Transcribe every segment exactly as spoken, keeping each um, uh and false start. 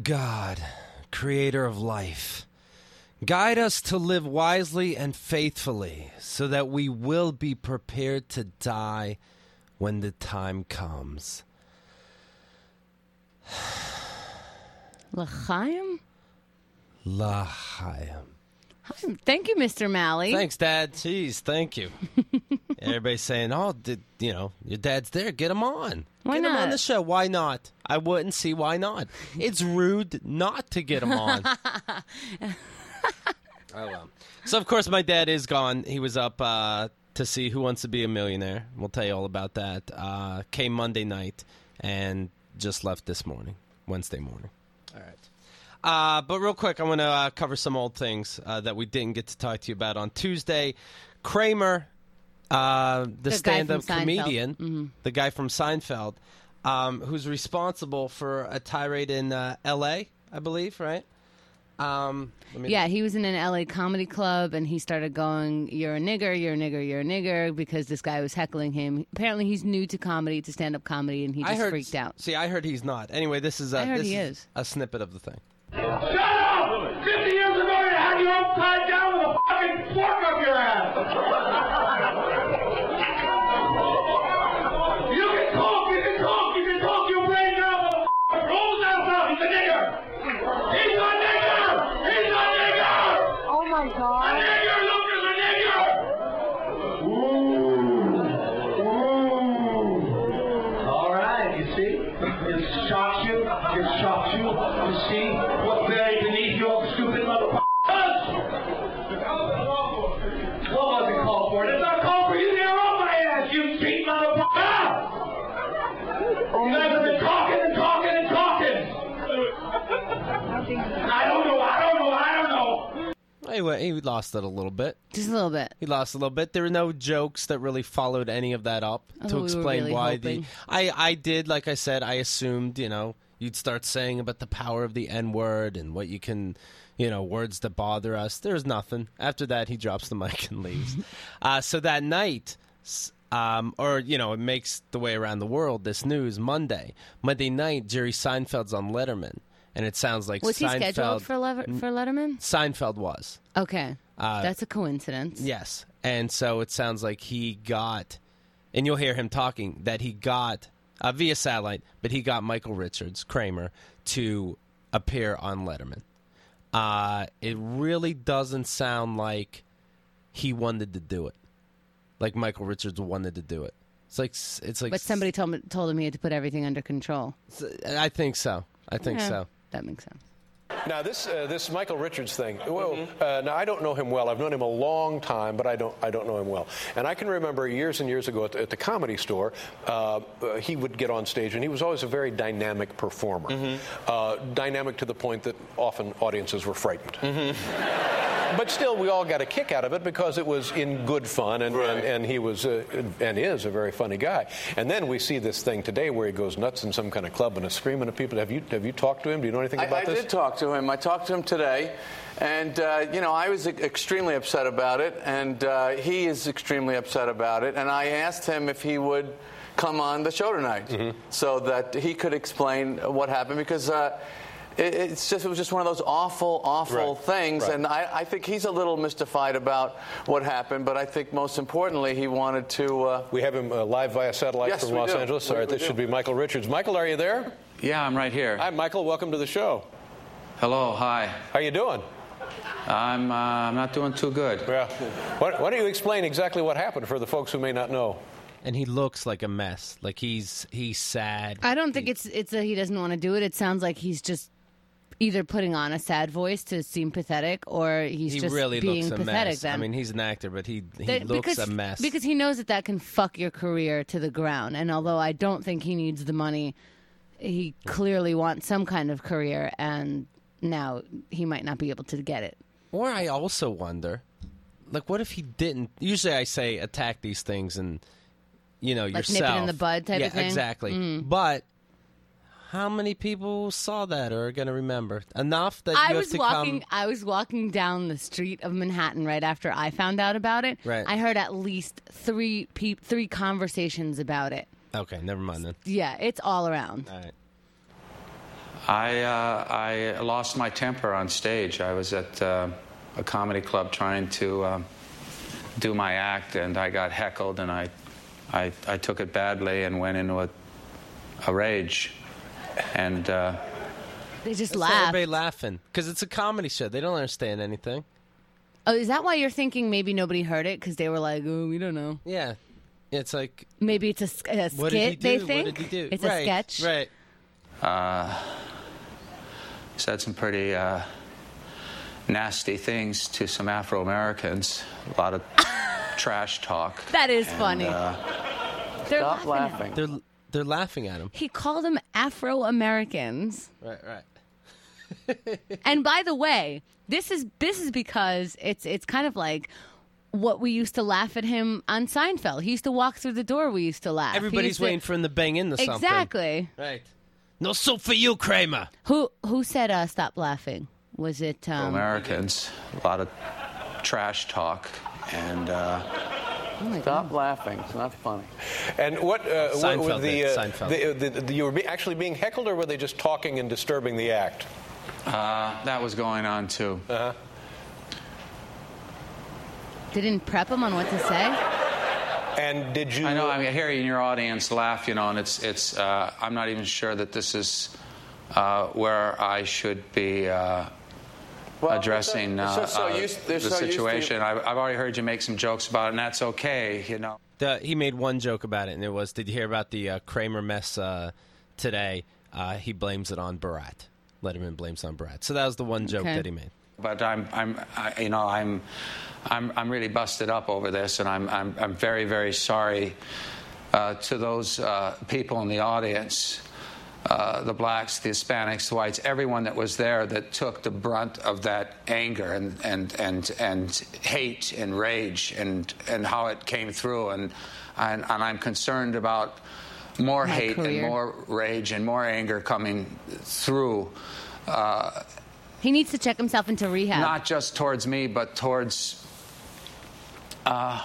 God, creator of life, guide us to live wisely and faithfully so that we will be prepared to die when the time comes. L'chaim? L'chaim. Thank you, Mister Malley. Thanks, Dad. Jeez, thank you. Everybody's saying, oh, did, you know, your dad's there. Get him on. Why get not? him on the show. Why not? I wouldn't see why not. It's rude not to get him on. Oh, well. So, of course, my dad is gone. He was up uh, to see Who Wants to Be a Millionaire. We'll tell you all about that. Uh, came Monday night and just left this morning, Wednesday morning. All right. Uh, but real quick, I want to uh, cover some old things uh, that we didn't get to talk to you about on Tuesday. Kramer, uh, the, The guy stand-up from Seinfeld. comedian, Mm-hmm. the guy from Seinfeld, um, who's responsible for a tirade in uh, L A, I believe, right? Um, let me- Yeah, he was in an L A comedy club, and he started going, you're a nigger, you're a nigger, you're a nigger, because this guy was heckling him. Apparently, he's new to comedy, to stand-up comedy, and he I just heard, freaked out. See, I heard he's not. Anyway, this is, a, I heard this he is, is. a snippet of the thing. Shut up! Fifty years ago, you had you upside down with a fucking fork up your ass! You can talk, you can talk, you can talk your brain now, motherfucker! Rolls out now, he's a nigger! He's a nigger! He's a nigger! Oh my A God. nigger, Lucas, a nigger! Ooh! Ooh! All right, you see? It shocks you, it shocks you, you see what's buried beneath your stupid motherfuckers! What was it called for? It's not called for you there on my ass, you cheap motherfucker! You guys have been talking and talking and talking! I don't know, I don't know, I don't know! Anyway, he lost it a little bit. Just a little bit. He lost a little bit. There were no jokes that really followed any of that up Although to we were explain really why hoping. the. I I did, like I said, I assumed, you know, you'd start saying about the power of the N word and what you can, you know, words that bother us. There's nothing. After that, he drops the mic and leaves. uh, so that night, s- um, or you know, it makes the way around the world. This news Monday, Monday night, Jerry Seinfeld's on Letterman, and it sounds like Was he Seinfeld. scheduled for, Lever- for Letterman? Seinfeld was. Okay. Uh, That's a coincidence. Yes. And so it sounds like he got, and you'll hear him talking, that he got, uh, via satellite, but he got Michael Richards, Kramer, to appear on Letterman. Uh, it really doesn't sound like he wanted to do it. Like Michael Richards wanted to do it. It's like, it's like. But somebody told, me, told him he had to put everything under control. I think so. I think Yeah, so. That makes sense. Now, this uh, this Michael Richards thing. Well, uh, now I don't know him well. I've known him a long time, but I don't I don't know him well. And I can remember years and years ago at the, at the Comedy Store, uh, uh, he would get on stage, and he was always a very dynamic performer. Uh, dynamic to the point that often audiences were frightened. But still, we all got a kick out of it because it was in good fun, and, and, and he was uh, and is a very funny guy. And then we see this thing today where he goes nuts in some kind of club and is screaming at people. Have you have you talked to him? Do you know anything I, about I this? did talk to him. I talked to him today, and uh, you know, I was e- extremely upset about it, and uh, he is extremely upset about it. And I asked him if he would come on the show tonight, Mm-hmm. so that he could explain what happened, because. Uh, it, it's just it was just one of those awful, awful Right. things, Right. and I, I think he's a little mystified about what happened. But I think most importantly, he wanted to. Uh, We have him uh, live via satellite Yes, from we Los do. Angeles. We- All right, we this do. should be Michael Richards. Michael, are you there? Yeah, I'm right here. Hi, Michael. Welcome to the show. Hello, hi. How you doing? I'm uh, I'm not doing too good. Yeah. Why, why don't you explain exactly what happened for the folks who may not know? And he looks like a mess. Like he's he's sad. I don't think it's it's a he doesn't want to do it. It sounds like he's just either putting on a sad voice to seem pathetic, or he's he just really being looks a pathetic. mess. Then. I mean, he's an actor, but he he That- looks because, a mess. because he knows that that can fuck your career to the ground. And although I don't think he needs the money, he clearly wants some kind of career, and now he might not be able to get it. Or I also wonder, like, what if he didn't? Usually, I say attack these things and you know Like yourself. nip it in the bud type yeah, of thing? exactly. Mm. But how many people saw that or are going to remember enough that I you have was to walking. come? I was walking down the street of Manhattan right after I found out about it. Right. I heard at least three peop three conversations about it. Okay, never mind then. Yeah, it's all around. All right. I uh, I lost my temper on stage. I was at uh, a comedy club trying to uh, do my act, and I got heckled, and I I, I took it badly and went into a, a rage, and uh, They just That's laugh. everybody laughing because it's a comedy show. They don't understand anything. Oh, is that why you're thinking maybe nobody heard it? Because they were like, oh, we don't know. Yeah, it's like Maybe it's a, sk- a what did he skit, do? they think? What did he do? It's right, a sketch? right? uh, said some pretty uh, nasty things to some Afro-Americans. A lot of trash talk. That is And, funny. uh, They're Stop laughing. laughing. They're they're laughing at him. He called them Afro-Americans. Right, right. And by the way, this is this is because it's it's kind of like what we used to laugh at him on Seinfeld. He used to walk through the door. We used to laugh. He Everybody's used to- waiting for him to bang into something. Exactly. Right. No soup for you, Kramer. Who who said uh, stop laughing? Was it um, Americans. A lot of trash talk. And uh, oh my Stop God. laughing. It's not funny. And what, uh, what Seinfeld with the, did, uh, Seinfeld. the, the, the you were be, actually being heckled, or were they just talking and disturbing the act? uh, that was going on, too. Uh-huh. They didn't prep him on what to say? And did you? I know. I mean, hearing your audience laugh, you know, and it's it's. Uh, I'm not even sure that this is uh, where I should be uh, Well, addressing they're uh, so- so uh, used- they're the so used to- situation. I've, I've already heard you make some jokes about it, and that's okay. You know. The, he made one joke about it, and it was, did you hear about the uh, Kramer mess uh, today? Uh, he blames it on Barat. Letterman blames it on Barat. So that was the one joke Okay. that he made. But I'm, I'm, I, you know, I'm, I'm, I'm really busted up over this, and I'm, I'm, I'm very, very sorry uh, to those uh, people in the audience, uh, the blacks, the Hispanics, the whites, everyone that was there that took the brunt of that anger and and and and hate and rage and and how it came through, and and, and I'm concerned about more My hate career. and more rage and more anger coming through. Uh, He needs to check himself into rehab. not just towards me, but towards uh,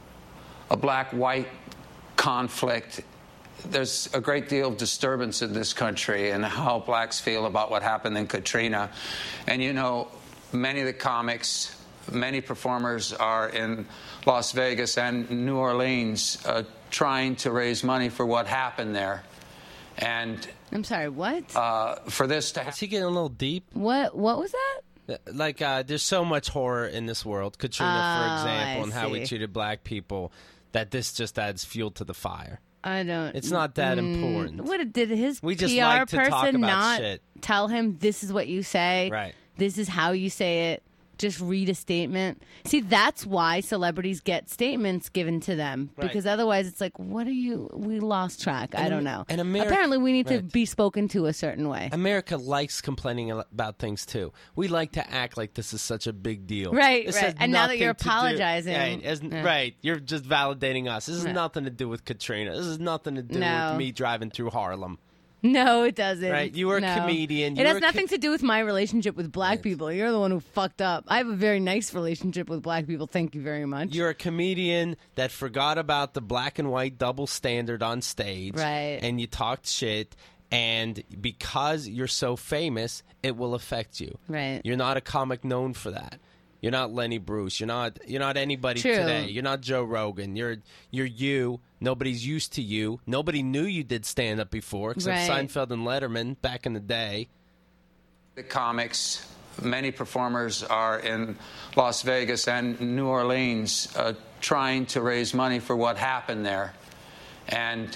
a black-white conflict. There's a great deal of disturbance in this country and how blacks feel about what happened in Katrina. And, you know, many of the comics, many performers are in Las Vegas and New Orleans uh, trying to raise money for what happened there. And I'm sorry, what? uh, for this to Is happen. he getting a little deep? what what was that? Like, uh, there's so much horror in this world. Katrina, Oh, for example, I and how we see. treated black people, that this just adds fuel to the fire. I don't. It's not that important. What did his We just P R like to person talk about not shit. tell him this is what you say? Right. This is how you say it. Just read a statement. See, that's why celebrities get statements given to them Right. because otherwise, it's like, what are you? We lost track. I And don't Am- know. and Ameri- Apparently, we need to Right. be spoken to a certain way. America likes complaining a- about things too. We like to act like this is such a big deal. Right, This right. has And now that nothing you're to do- apologizing. right, as- Yeah. right, you're just validating us. This has Right. nothing to do with Katrina. This has nothing to do No. with me driving through Harlem. No, it doesn't. Right, you were a No. comedian. It You has were a nothing co- to do with my relationship with black people. You're the one who fucked up. I have a very nice relationship with black people. Thank you very much. You're a comedian that forgot about the black and white double standard on stage. Right. And you talked shit. And because you're so famous, it will affect you. Right. You're not a comic known for that. You're not Lenny Bruce. You're not. You're not anybody True. today. You're not Joe Rogan. You're. You're you. Nobody's used to you. Nobody knew you did stand up before, except Right. Seinfeld and Letterman back in the day. The comics, many performers are in Las Vegas and New Orleans uh, trying to raise money for what happened there. And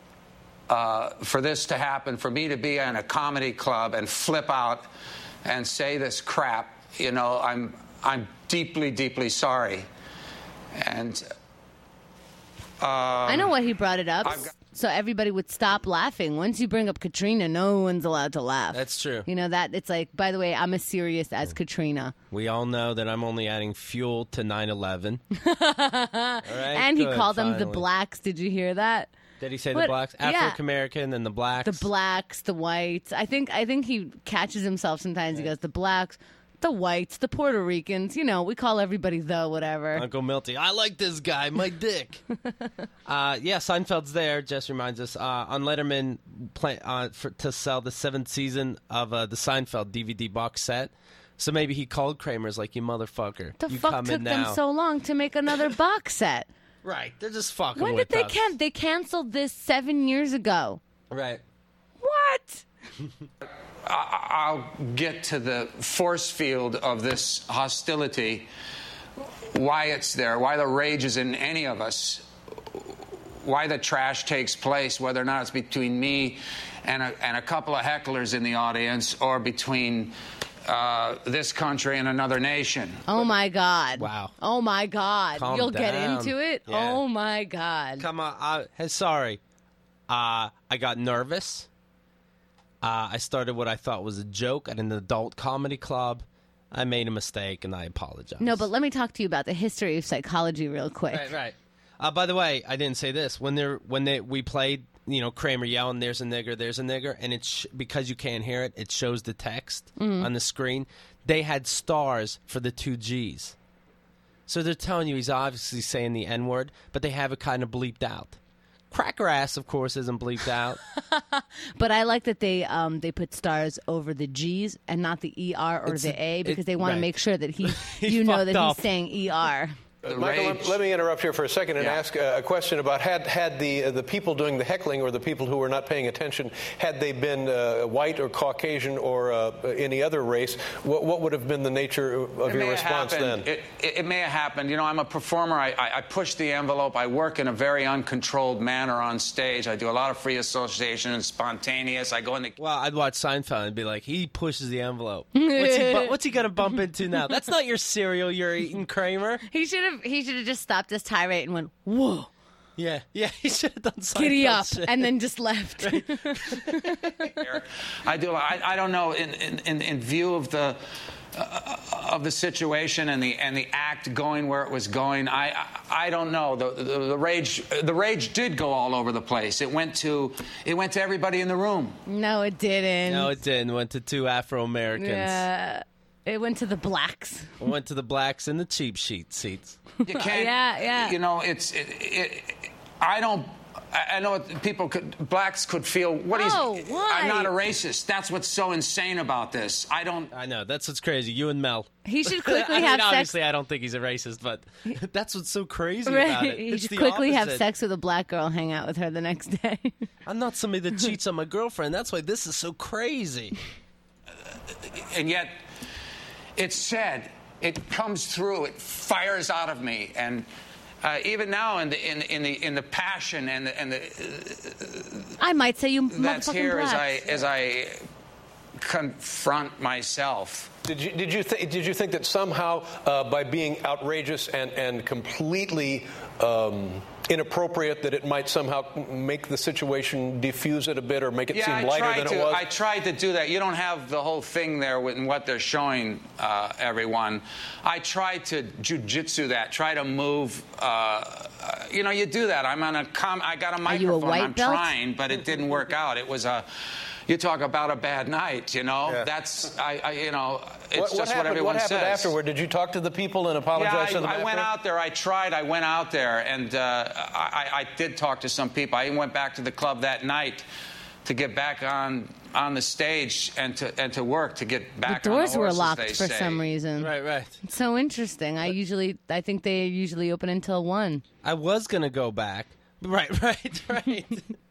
uh, for this to happen, for me to be in a comedy club and flip out and say this crap, you know, I'm I'm deeply, deeply sorry. And I know why he brought it up. I've got- So everybody would stop laughing. Once you bring up Katrina, no one's allowed to laugh. That's true. You know that it's like. By the way, I'm as serious as Katrina. We all know that I'm only adding fuel to nine eleven. All right, And he good, called them the finally. blacks. Did you hear that? Did he say the What? blacks? Yeah. African American and the blacks. The blacks, the whites. I think. I think he catches himself sometimes. He goes the blacks, the whites, the Puerto Ricans. You know, we call everybody the whatever. Uncle Milty, I like this guy, my dick. uh, yeah, Seinfeld's there. Jess reminds us uh, on Letterman play, uh, for, to sell the seventh season of uh, the Seinfeld D V D box set. So maybe he called Kramer's like, you motherfucker. The you fuck come took in them now. so long to make another box set? Right, they're just fucking When with did they us. can? They canceled this seven years ago. Right. What? I'll get to the force field of this hostility, why it's there, why the rage is in any of us, why the trash takes place, whether or not it's between me and a, and a couple of hecklers in the audience or between uh, this country and another nation. Oh, my God. Wow. Oh, my God. Calm You'll get down. into it? Yeah. Oh, my God. Come on. I, hey, sorry. Uh, I got nervous. Uh, I started what I thought was a joke at an adult comedy club. I made a mistake, and I apologize. No, but let me talk to you about the history of psychology real quick. Right, right. Uh, by the way, I didn't say this. When they're when they we played, you know, Kramer yelling, "There's a nigger, there's a nigger," and it's sh- because you can't hear it, it shows the text Mm-hmm. on the screen. They had stars for the two G's, so they're telling you he's obviously saying the N word, but they have it kind of bleeped out. Cracker ass, of course, isn't bleeped out. But I like that they um, they put stars over the G's and not the E R or It's- the A because it- they want right. to make sure that he, He you know fucked that up. he's saying E R. The Michael, rage- let, let me interrupt here for a second and Yeah. ask uh, a question about had had the uh, the people doing the heckling or the people who were not paying attention, had they been uh, white or Caucasian or uh, any other race, what, what would have been the nature of It your may response have happened. then? It, it, it may have happened. You know, I'm a performer. I, I, I push the envelope. I work in a very uncontrolled manner on stage. I do a lot of free association and spontaneous. I go in the... Well, I'd watch Seinfeld and be like, he pushes the envelope. What's he, bu- what's he gonna bump into now? That's not your cereal you're eating, Kramer. He should have he should have just stopped his tirade and went, whoa, Yeah, yeah, he should have done Seinfeld giddy up, shit. and then just left. I do. I, I don't know. In, in, in, in view of the uh, of the situation and the and the act going where it was going, I I, I don't know. The, the the rage the rage did go all over the place. It went to it went to everybody in the room. No, it didn't. No, it didn't. Went to two Afro Americans. Yeah. It went to the blacks. Went to the blacks in the cheap sheet seats. You can't. Yeah, yeah. You know, it's. It, it, I don't. I I know people could, blacks could feel. What is? Oh, why? I'm not a racist. That's what's so insane about this. I don't. I know, that's what's crazy. You and Mel. He should quickly I mean, have sex. obviously, I don't think he's a racist, but that's what's so crazy about Right. it. He It's should the quickly have opposite. sex with a black girl, hang out with her the next day. I'm not somebody that cheats on my girlfriend. That's why this is so crazy. And yet, it's said. It comes through. It fires out of me, and uh, even now, in the in, in the in the passion and the, and the I might say you that's motherfucking here as I blacks. as I confront myself. Did you did you th- did you think that somehow uh, by being outrageous and and completely um, inappropriate that it might somehow make the situation diffuse it a bit or make it Yeah, seem I lighter tried than to. it was? I tried to do that. You don't have the whole thing there with in what they're showing uh, everyone. I tried to jujitsu that. Try to move. Uh, uh, you know, you do that. I'm on a com. I got a Are you a microphone. white I'm belt? trying, but it didn't work out. It was a. You talk about a bad night. You know, Yeah. that's. I, I. You know, it's what, just what what happened, everyone what happened says. afterward? Did you talk to the people and apologize Yeah, to them I, I went after? out there. I tried. I went out there, and uh, I, I did talk to some people. I even went back to the club that night to get back on on the stage and to and to work to get The back. doors on the were horse, as locked they for say. some reason. Right, right. It's so interesting. I usually, I think they usually open until one. I was gonna go back. Right, right, right.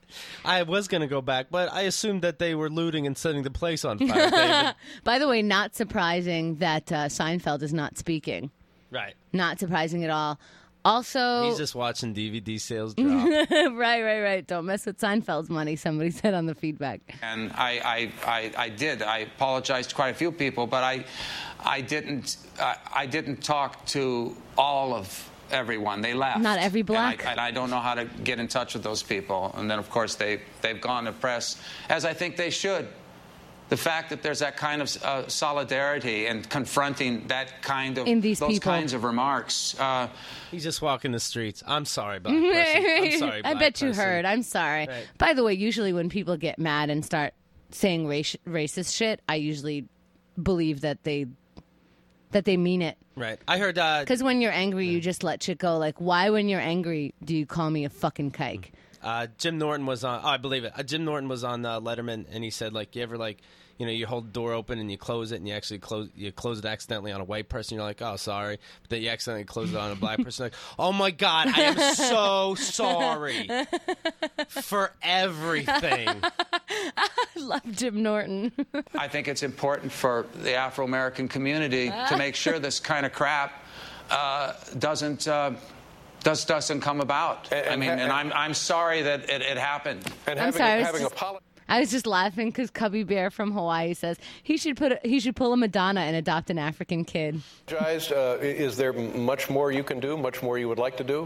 I was gonna go back, but I assumed that they were looting and setting the place on fire. David. By the way, not surprising that uh, Seinfeld is not speaking. Right. Not surprising at all. Also, He's just watching D V D sales drop. right, right, right. Don't mess with Seinfeld's money. Somebody said on the feedback. And I, I, I, I did. I apologized to quite a few people, but I, I didn't. Uh, I didn't talk to all of everyone. They left. Not every black? And I, and I don't know how to get in touch with those people. And then, of course, they they've gone to press, as I think they should. The fact that there's that kind of uh, solidarity and confronting that kind of In these those people. kinds of remarks. Uh, He's just walking the streets. I'm sorry, black person. I'm sorry, I black bet you person. heard. I'm sorry. Right. By the way, usually when people get mad and start saying raci- racist shit, I usually believe that they that they mean it. Right. I heard... uh Because when you're angry, you just let shit go. Like, why when you're angry do you call me a fucking kike? Uh, Jim Norton was on. Oh, I believe it. Uh, Jim Norton was on uh, Letterman, and he said, like, you ever like, you know, you hold the door open and you close it, and you actually close, you close it accidentally on a white person. You're like, oh, sorry, but then you accidentally close it on a black person. Like, oh my God, I am so sorry for everything. I love Jim Norton. I think it's important for the Afro-American community to make sure this kind of crap uh, doesn't. Uh, Does doesn't come about. And, I mean, and, and I'm I'm sorry that it, it happened. And I'm having, sorry, I was having just- a poli- I was just laughing because Cubby Bear from Hawaii says he should put a, he should pull a Madonna and adopt an African kid. Uh, is there much more you can do? Much more you would like to do?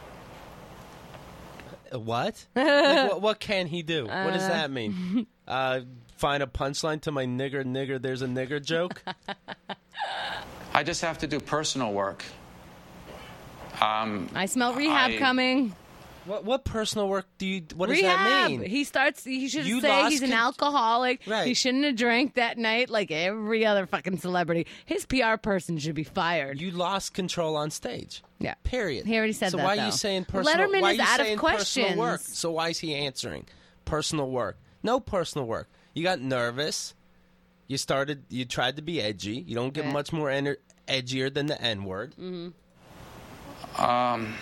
What? Like, what? What can he do? What does that mean? Uh, find a punchline to my nigger, nigger, there's a nigger joke? I just have to do personal work. Um, I smell rehab I- coming. What what personal work do you, what does Rehab. that mean? He starts. He should You say lost he's an con- alcoholic. Right. He shouldn't have drank that night like every other fucking celebrity. His P R person should be fired. You lost control on stage. Yeah. Period. He already said so that, why are though. you saying personal Letterman why is are you out of saying personal work? questions. So why is he answering? Personal work. No personal work. You got nervous. You started you tried to be edgy. You don't get Right. much more ener- edgier than the N-word. Mm-hmm. um,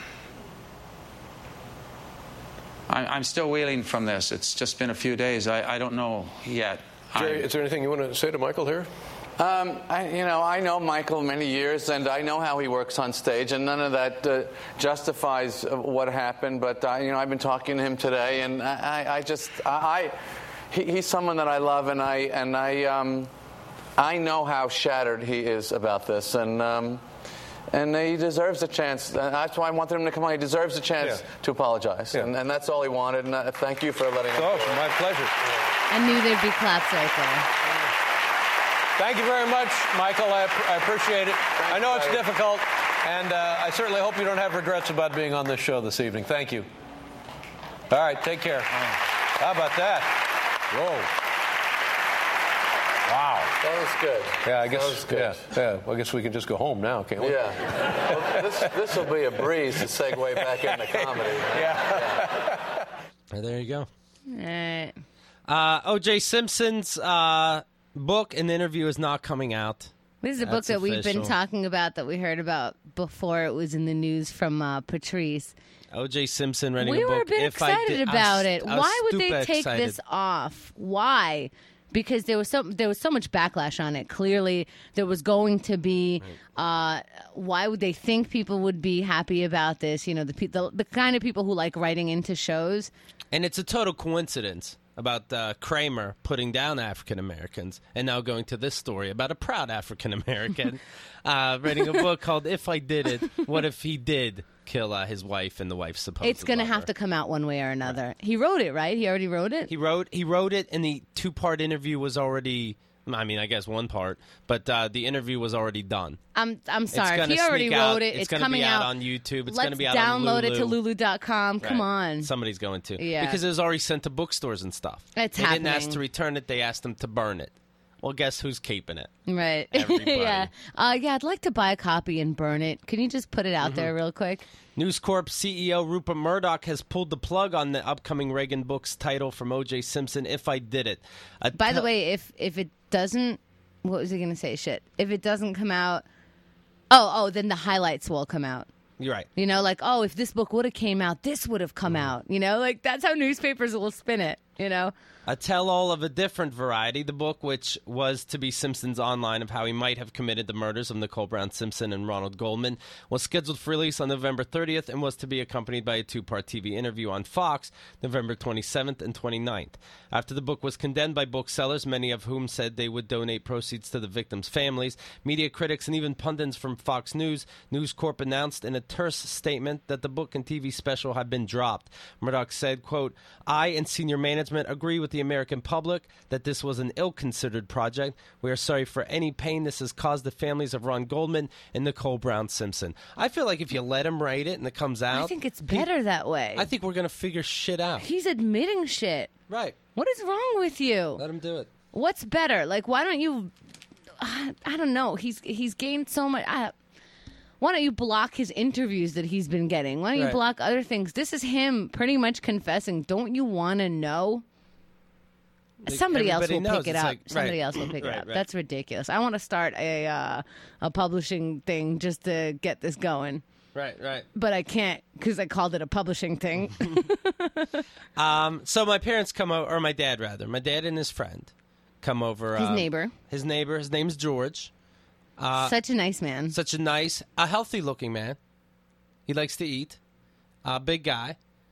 I, I'm still reeling from this. It's just been a few days. I, I don't know yet. Jerry, I- is there anything you want to say to Michael here? Um, I, you know, I know Michael many years, and I know how he works on stage, and none of that uh, justifies uh, what happened. But I, you know, I've been talking to him today, and I, I just, I, I he, he's someone that I love, and I, and I, um, I know how shattered he is about this, and. Um, And he deserves a chance. That's why I wanted him to come on. He deserves a chance Yeah. to apologize. Yeah. And, and that's all he wanted. And uh, thank you for letting him. Oh, my pleasure. I knew there'd be claps right there. Thank you very much, Michael. I, I appreciate it. I know it's buddy. difficult, and uh, I certainly hope you don't have regrets about being on this show this evening. Thank you. All right, take care. How about that? Whoa. Wow. That was good. Yeah, I guess. That was good. Yeah, yeah. Well, I guess we can just go home now, can't we? Yeah. Well, this this will be a breeze to segue back into comedy. Yeah. Well, there you go. All right. Uh, O J Simpson's uh, book and interview is not coming out. This is a book That's that we've been official. talking about that we heard about before it was in the news from uh, Patrice. O J Simpson writing We a book. were a bit If I excited did- I was- about it. I was Why would they stupid take excited. this off? Why? Because there was so there was so much backlash on it. Clearly, there was going to be. Uh, why would they think people would be happy about this? You know, the, pe- the the kind of people who like writing into shows. And it's a total coincidence about uh, Kramer putting down African Americans and now going to this story about a proud African American uh, writing a book called If I Did It, What If He Did Kill uh, His Wife and the Wife's supposed It's going to lover. have to come out one way or another. He wrote it, right? He already wrote it. He wrote he wrote it, and the two part interview was already. I mean, I guess one part, but uh, the interview was already done. I'm I'm sorry. gonna He already sneak wrote out. it. It's It's, gonna coming be out out on YouTube. It's Let's gonna be out on download it to Lulu. lulu dot com. Come Right. on. Somebody's going to. Yeah. Because it was already sent to bookstores and stuff. It's they didn't ask happening. to return it. They asked them to burn it. Well, guess who's keeping it? Right. Everybody. yeah. Uh, yeah, I'd like to buy a copy and burn it. Can you just put it out Mm-hmm. there real quick? News Corp C E O Rupert Murdoch has pulled the plug on the upcoming Reagan Books title from O J Simpson, If I Did It. A By the tel- way, if if it doesn't, what was he going to say? Shit. If it doesn't come out, oh, oh, then the highlights will come out. You're right. You know, like, oh, if this book would have came out, this would have come Mm. out. You know, like that's how newspapers will spin it. You know, A tell-all of a different variety, the book, which was to be Simpson's online of how he might have committed the murders of Nicole Brown Simpson and Ronald Goldman, was scheduled for release on November thirtieth and was to be accompanied by a two-part T V interview on Fox, November twenty-seventh and twenty-ninth. After the book was condemned by booksellers, many of whom said they would donate proceeds to the victims' families, media critics and even pundits from Fox News, News Corp announced in a terse statement that the book and T V special had been dropped. Murdoch said, quote, I and senior management agree with the American public that this was an ill-considered project. We are sorry for any pain this has caused the families of Ron Goldman and Nicole Brown Simpson. I feel like if you let him write it and it comes out... I think it's better that way. I think we're going to figure shit out. He's admitting shit. Right. What is wrong with you? Let him do it. What's better? Like, why don't you I, I don't know. He's he's gained so much. I, why don't you block his interviews that he's been getting? Why don't you Right. block other things? This is him pretty much confessing. Don't you want to know? Somebody else will everybody knows. pick it It's up. like- Somebody right. else will pick Right, it up. right. That's ridiculous. I want to start a uh, a publishing thing just to get this going, Right, right. but I can't because I called it a publishing thing. Um, so my parents come over, or my dad rather, my dad and his friend come over. His um, neighbor. His neighbor. His name's George. Such a nice man. Such a nice, a healthy-looking man. He likes to eat. A big guy.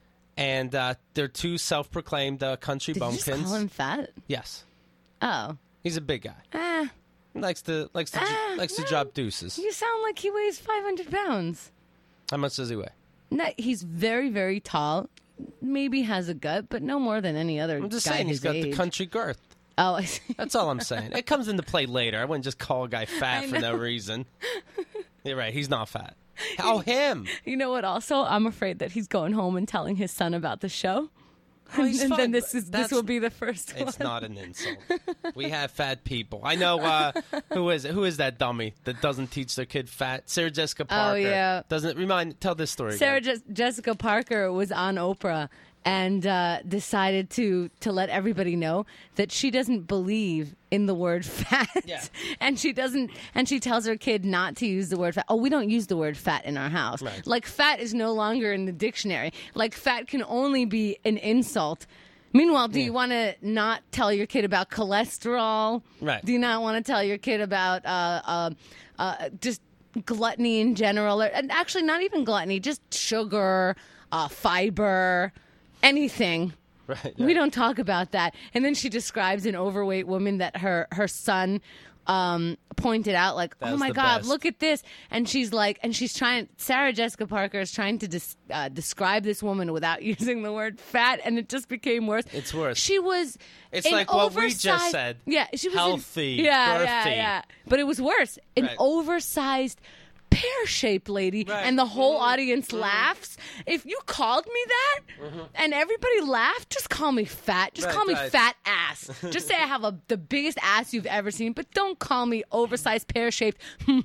And uh, they're two self-proclaimed uh, country Did you bumpkins. just call him fat? Yes, Oh. he's a big guy. Ah, He likes to likes to Ah, likes to no. drop deuces. you sound like he weighs five hundred pounds. How much does he weigh? No, he's very, very tall. Maybe has a gut, but no more than any other I'm just guy saying his he's got the age. country girth. Oh, I see. That's all I'm saying. It comes into play later. I wouldn't just call a guy fat I for no know. reason. You're right. He's not fat. Oh, him. You know what? Also, I'm afraid that he's going home and telling his son about the show. Oh, he's and fine, then this but is this that's- will be the first one. It's not an insult. We have fat people. I know uh, who is it? Who is that dummy that doesn't teach their kid fat? Sarah Jessica Parker. yeah. Doesn't remind. Tell this story. Sarah again. Je- Jessica Parker was on Oprah and uh, decided to to let everybody know that she doesn't believe in the word fat, Yeah. and she doesn't, and she tells her kid not to use the word fat. Oh, we don't use the word fat in our house. Right. Like fat is no longer in the dictionary. Like fat can only be an insult. Meanwhile, do you want to not tell your kid about cholesterol? Right. Do you not want to tell your kid about uh, uh, uh, just gluttony in general? Or, and actually, not even gluttony, just sugar, uh, fiber, anything. Right, We right. don't talk about that. And then she describes an overweight woman that her, her son um, pointed out, like, That oh was my the God, best. look at this. And she's like, and she's trying, Sarah Jessica Parker is trying to dis, uh, describe this woman without using the word fat, and it just became worse. It's worse. She was. It's an like what we just oversized- said. Yeah, she was an- Healthy, yeah, yeah, girthy. yeah. But it was worse. An Right. oversized pear-shaped lady, Right. and the whole Mhm. audience laughs. If you called me that and everybody laughed, just call me fat. Just Right, call me right. fat ass. Just say I have a, the biggest ass you've ever seen, but don't call me oversized pear-shaped.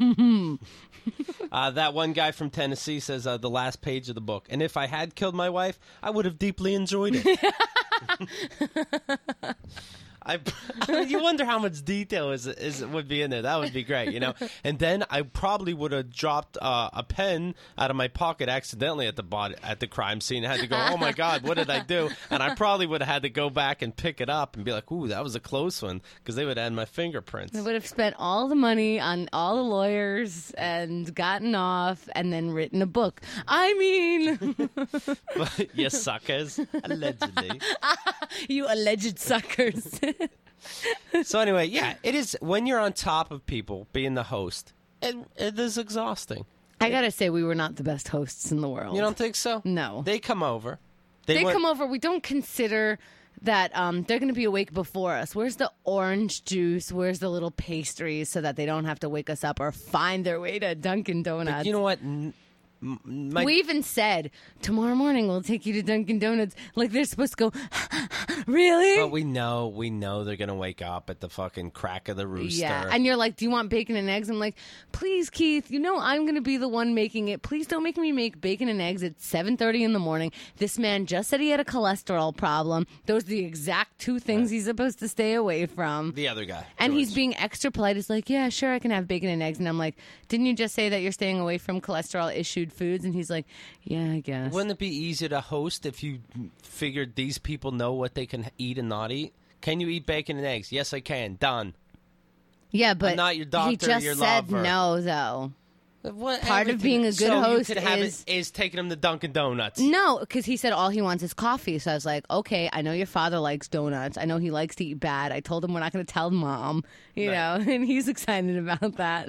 Uh, that one guy from Tennessee says uh, the last page of the book. And if I had killed my wife, I would have deeply enjoyed it. I, I mean, you wonder how much detail is is would be in there. That would be great, you know. And then I probably would have dropped uh, a pen out of my pocket accidentally at the body, at the crime scene. I had to go, oh my God, what did I do? And I probably would have had to go back and pick it up and be like, ooh, that was a close one, because they would have had my fingerprints. I would have spent all the money on all the lawyers and gotten off and then written a book. I mean, You suckers, allegedly. you alleged suckers. So anyway, yeah, it is when you're on top of people, being the host. It, it is exhausting. I gotta say, we were not the best hosts in the world. You don't think so? No. They come over. They went- come over. We don't consider that um, they're going to be awake before us. Where's the orange juice? Where's the little pastries so that they don't have to wake us up or find their way to Dunkin' Donuts? You know what? N- m- my, we even said tomorrow morning we'll take you to Dunkin' Donuts. Like they're supposed to go. Really? but we know, we know they're gonna wake up at the fucking crack of the rooster. Yeah, and you're like, do you want bacon and eggs? I'm like, please, Keith, you know I'm going to be the one making it. Please don't make me make bacon and eggs at seven thirty in the morning. This man just said he had a cholesterol problem. Those are the exact two things he's supposed to stay away from. the other guy, And he's George. being extra polite. He's like, yeah, sure, I can have bacon and eggs. And I'm like, didn't you just say that you're staying away from cholesterol-issued foods? And he's like, yeah, I guess. Wouldn't it be easier to host if you figured these people know what they can eat and not eat? Can you eat bacon and eggs? Yes, I can. Done. yeah, but not your doctor, he just your said lover. no, though. What, Part of everything- being a good so host you could have is- it, is taking them to Dunkin' Donuts. No, because he said all he wants is coffee. So I was like, okay, I know your father likes donuts. I know he likes to eat bad. I told him we're not going to tell mom, you Right. know, and he's excited about that.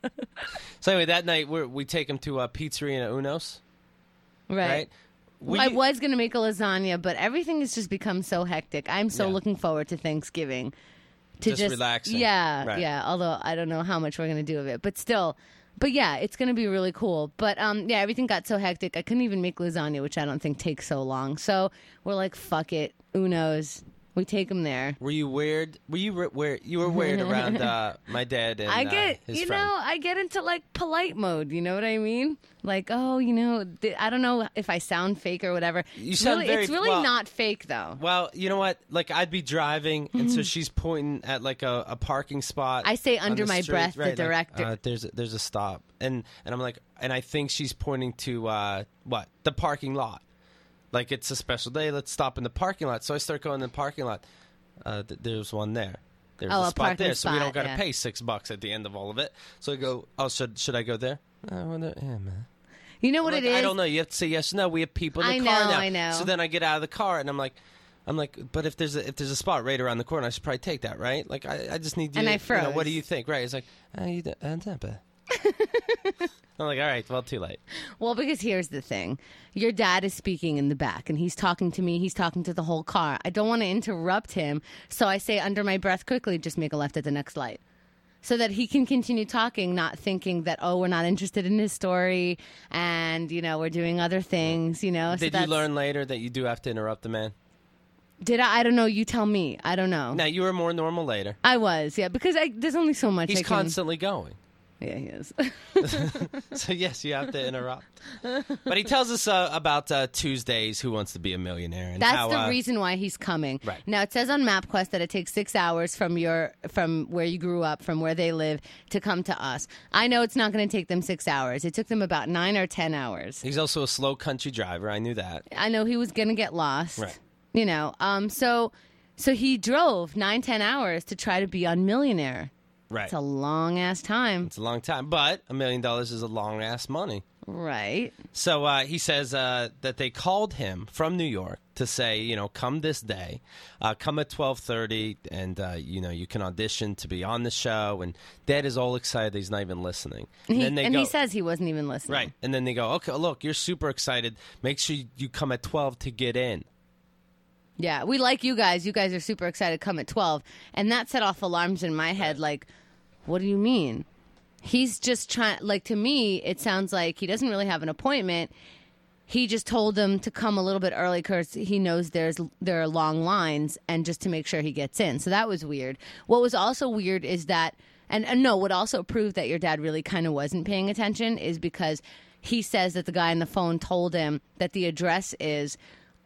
So anyway, that night we're, we take him to a pizzeria in Uno's. right. Right. We, I was going to make a lasagna, but everything has just become so hectic. I'm so Yeah. looking forward to Thanksgiving. To Just relaxing. Yeah, Right. yeah. Although I don't know how much we're going to do of it, but still. But yeah, it's going to be really cool. But um, yeah, everything got so hectic. I couldn't even make lasagna, which I don't think takes so long. So we're like, fuck it. Uno's. We take him there. Were you weird? Were you re- weird? You were weird around uh, my dad and I get, uh, his you friend. know, I get into like polite mode. You know what I mean? Like, oh, you know, th- I don't know if I sound fake or whatever. You It's sound really, very- It's really well- not fake though. Well, you know what? Like, I'd be driving, and so she's pointing at like a, a parking spot. I say on under the my street, breath, the right, like, director- uh, there's a, there's a stop, and and I'm like, and I think she's pointing to uh, what the parking lot. Like, it's a special day. Let's stop in the parking lot. So I start going in the parking lot. Uh, th- there's one there. There's Oh, a a spot parking there, so we spot, don't got to yeah. pay six bucks at the end of all of it. So I go, oh, should should I go there? I wonder, yeah, man. You know what Like, it is? I don't know. You have to say yes or no. We have people in the I car know, now. I know. So then I get out of the car and I'm like, I'm like, but if there's a, if there's a spot right around the corner, I should probably take that, right? Like, I, I just need you. And I You know, what froze. do you think? Right? It's like, uh, you don't- uh, Tampa. I'm like, all right, well, too late. Well, because here's the thing. Your dad is speaking in the back, and he's talking to me. He's talking to the whole car. I don't want to interrupt him, so I say under my breath quickly, just make a left at the next light. So that he can continue talking, not thinking that, oh, we're not interested in his story, and, you know, we're doing other things, you know. So Did you that's- learn later that you do have to interrupt the man? Did I? I don't know. You tell me. I don't know. No, you were more normal later. I was, yeah, because I, there's only so much He's I can... constantly going. Yeah, he is. So, yes, you have to interrupt. But he tells us uh, about uh, Tuesdays, Who Wants to Be a Millionaire. And That's how, the uh, reason why he's coming. Right. Now it says on MapQuest that it takes six hours from your from where you grew up, from where they live, to come to us. I know it's not going to take them six hours. It took them about nine or ten hours. He's also a slow country driver. I knew that. I know he was going to get lost. Right. You know. Um. So, so he drove nine ten hours to try to be on Millionaire. Right. It's a long ass time. It's a long time, but a million dollars is a long ass money. Right. So uh, he says uh, that they called him from New York to say, you know, come this day, uh, come at twelve thirty, and uh, you know you can audition to be on the show. And Dad is all excited that he's not even listening. And, he, then they and go, he says he wasn't even listening. right, and then they go, okay, look, you're super excited. Make sure you come at twelve to get in. Yeah, we like you guys. You guys are super excited to come at twelve. And that set off alarms in my head like, what do you mean? He's just trying, like, to me, it sounds like he doesn't really have an appointment. He just told them to come a little bit early because he knows there's there are long lines, and just to make sure he gets in. So that was weird. What was also weird is that, and, and no, what also proved that your dad really kind of wasn't paying attention is because he says that the guy on the phone told him that the address is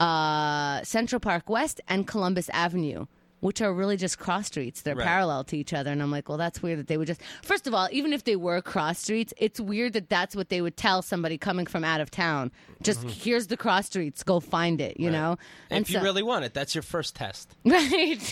uh, Central Park West and Columbus Avenue, which are really just cross streets. They're Right. parallel to each other. And I'm like, well, that's weird that they would just... First of all, even if they were cross streets, it's weird that that's what they would tell somebody coming from out of town. Just, here's the cross streets, go find it, you know? And if you so- really want it, that's your first test. Right.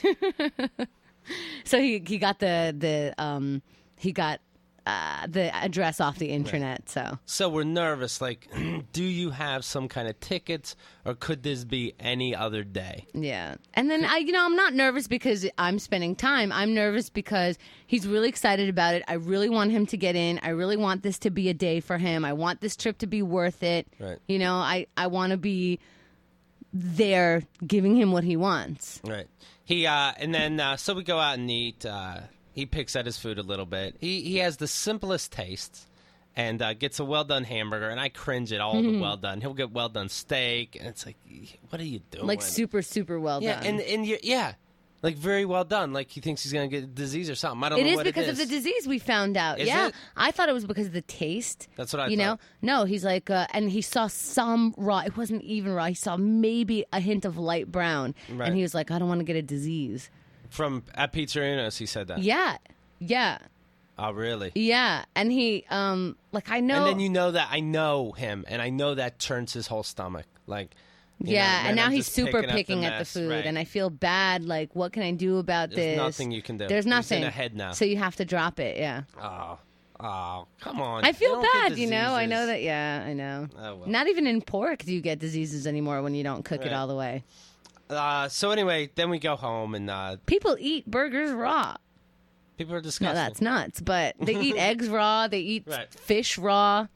So he, he got the... the um, he got uh, the address off the internet, so... So we're nervous. Like, do you have some kind of tickets, or could this be any other day? Yeah. And then, I, you know, I'm not nervous because I'm spending time. I'm nervous because he's really excited about it. I really want him to get in. I really want this to be a day for him. I want this trip to be worth it. Right. You know, I, I want to be there giving him what he wants. Right. He uh, and then uh, so we go out and eat. Uh, he picks at his food a little bit. He he has the simplest tastes, and uh, gets a well done hamburger. And I cringe at all the well done. He'll get well done steak, and it's like, what are you doing? Like super, super well yeah, done. and and you, yeah, like very well done. Like he thinks he's gonna get a disease or something. I don't It know is what because it of is. the disease we found out. Is yeah, it? I thought it was because of the taste. That's what I You know, thought. no, he's like, uh, and he saw some raw. It wasn't even raw. He saw maybe a hint of light brown, Right. and he was like, I don't want to get a disease. From at Pizzerinos, he said that. Yeah, yeah, Oh, really? yeah. And he, um, like I know. And then you know that I know him, and I know that turns his whole stomach. Like, you yeah, know, man, and now I'm he's just super picking, picking up at the mess. food, Right. and I feel bad. Like, what can I do about There's this? nothing you can do. There's He's in nothing. a head now. So you have to drop it. Yeah. Oh, oh, come on! I You feel don't get bad, you know. I know diseases. that. Yeah, I know. Oh, well. Not even in pork do you get diseases anymore when you don't cook it Right. all the way. Uh, so anyway, then we go home, and uh, People eat burgers raw. people are No, disgusting. that's nuts. But they eat eggs raw. They eat Right. fish raw.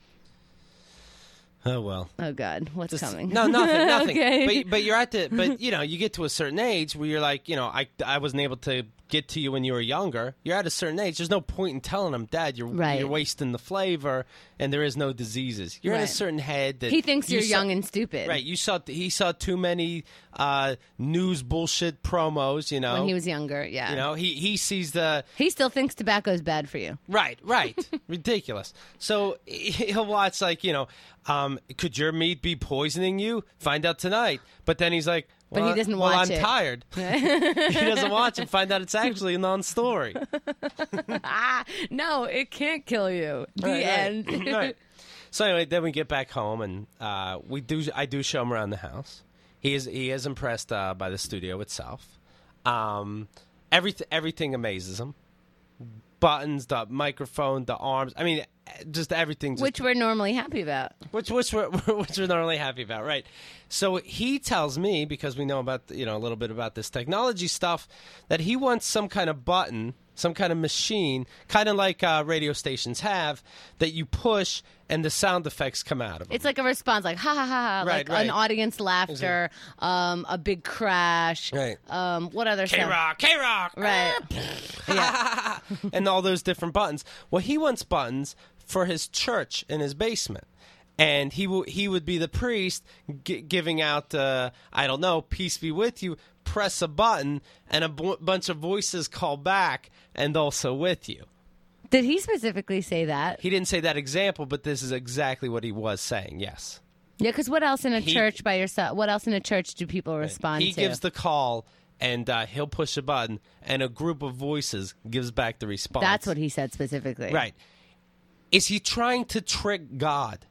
Oh well. Oh God, what's Just- coming? No, nothing, nothing. Okay. But but you're at the but you know you get to a certain age where you're like you know I I wasn't able to get to you when you were younger. You're at a certain age. There's no point in telling them, Dad, you're Right. you're wasting the flavor, and there is no diseases. You're in a Right. certain head that He thinks you you're saw- young and stupid. Right. You saw he saw too many uh, news bullshit promos. You know, When he was younger, yeah. You know, he he sees the He still thinks tobacco's bad for you. right, right, ridiculous. So he'll watch like you know, um, could your meat be poisoning you? Find out tonight. But then he's like. But Well, he doesn't well, watch I'm it. tired. He doesn't watch and find out it's actually a non-story. Ah, no, it can't kill you. The Right, right. end. Right. So anyway, then we get back home and uh, we do. I do show him around the house. He is he is impressed uh, by the studio itself. Um, everything everything amazes him. Buttons, the microphone, the arms. I mean, just everything. Just, Which we're normally happy about. which which we're which we're normally happy about, right? So he tells me, because we know about you know a little bit about this technology stuff, that he wants some kind of button, some kind of machine, kind of like uh, radio stations have, that you push and the sound effects come out of it. It's like a response, like ha ha ha, ha Right, like right. an audience laughter, um, a big crash. Right. Um, what other K sound? Rock, K Rock, Right. yeah, and all those different buttons. Well, he wants buttons for his church in his basement. And he w- he would be the priest g- giving out, uh, I don't know, peace be with you, press a button, and a b- bunch of voices call back, and also with you. Did he specifically say that? He didn't say that example, but this is exactly what he was saying, yes. Yeah, because what else in a He- church by yourself? What else in a church do people respond He to? gives the call, and uh, he'll push a button, and a group of voices gives back the response. That's what he said specifically. Right. Is he trying to trick God?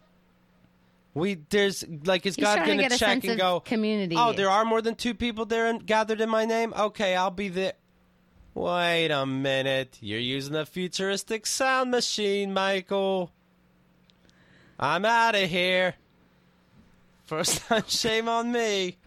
We there's like is He's God trying to going get a check sense and of go community. Oh, there are more than two people there and gathered in my name. Okay, I'll be there. Wait a minute, you're using a futuristic sound machine, Michael. I'm out of here. First time, shame on me.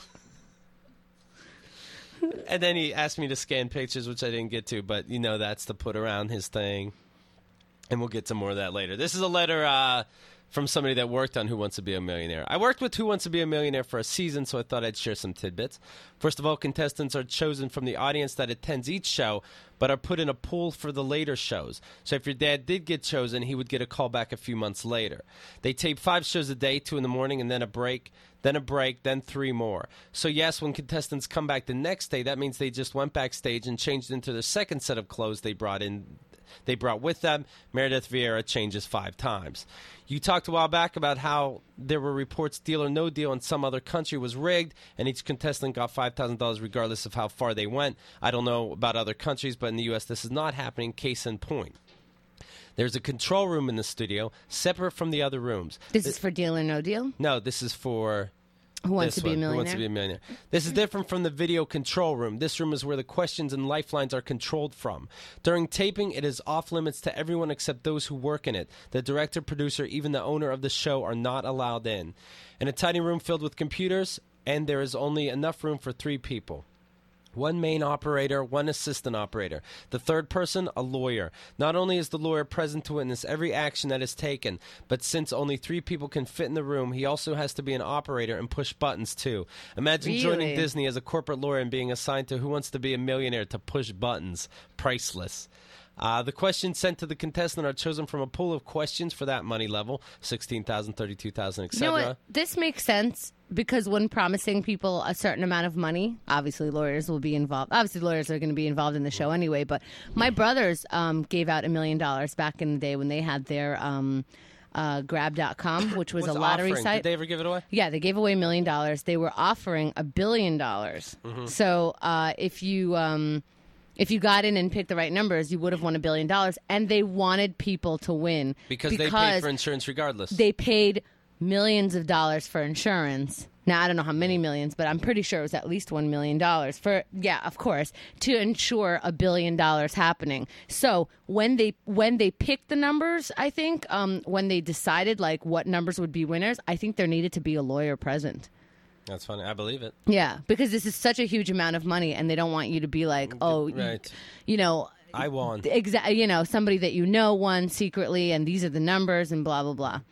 And then he asked me to scan pictures, which I didn't get to, but you know that's to put around his thing. And we'll get to more of that later. This is a letter uh, from somebody that worked on Who Wants to Be a Millionaire. I worked with Who Wants to Be a Millionaire for a season, so I thought I'd share some tidbits. First of all, contestants are chosen from the audience that attends each show, but are put in a pool for the later shows. So if your dad did get chosen, he would get a call back a few months later. They tape five shows a day, two in the morning, and then a break, then a break, then three more. So yes, when contestants come back the next day, that means they just went backstage and changed into their second set of clothes they brought in. They brought with them. Meredith Vieira changes five times. You talked a while back about how there were reports Deal or No Deal in some other country was rigged, and each contestant got five thousand dollars regardless of how far they went. I don't know about other countries, but in the U S this is not happening. Case in point. There's a control room in the studio, separate from the other rooms. This is for Deal or No Deal? No, this is for... Who Wants This to Be a one, Who Millionaire? Wants to Be a Millionaire? This is different from the video control room. This room is where the questions and lifelines are controlled from. During taping, it is off limits to everyone except those who work in it. The director, producer, even the owner of the show are not allowed in. In a tiny room filled with computers, and there is only enough room for three people. One main operator, one assistant operator. The third person, a lawyer. Not only is the lawyer present to witness every action that is taken, but since only three people can fit in the room, he also has to be an operator and push buttons too. Imagine Really? joining Disney as a corporate lawyer and being assigned to Who Wants to Be a Millionaire to push buttons. Priceless. Uh, the questions sent to the contestant are chosen from a pool of questions for that money level, sixteen thousand dollars, thirty-two thousand dollars, et You know cetera. what? This makes sense because when promising people a certain amount of money, obviously lawyers will be involved. Obviously, lawyers are going to be involved in the show anyway. But my brothers um, gave out a million dollars back in the day when they had their um, uh, grab dot com, which was What's a lottery offering? site. Did they ever give it away? Yeah, they gave away a million dollars. They were offering a billion dollars. Mm-hmm. So uh, if you um, if you got in and picked the right numbers, you would have won a billion dollars. And they wanted people to win Because, they paid for insurance regardless. they paid millions of dollars for insurance. Now, I don't know how many millions, but I'm pretty sure it was at least one million dollars for, yeah, of course, to ensure a billion dollars happening. So when they when they picked the numbers, I think, um, when they decided, like, what numbers would be winners, I think there needed to be a lawyer present. That's funny. I believe it. Yeah, because this is such a huge amount of money, and they don't want you to be like, oh, you- Right. you know... I won. Exactly, you know, somebody that you know won secretly, and these are the numbers, and blah, blah, blah.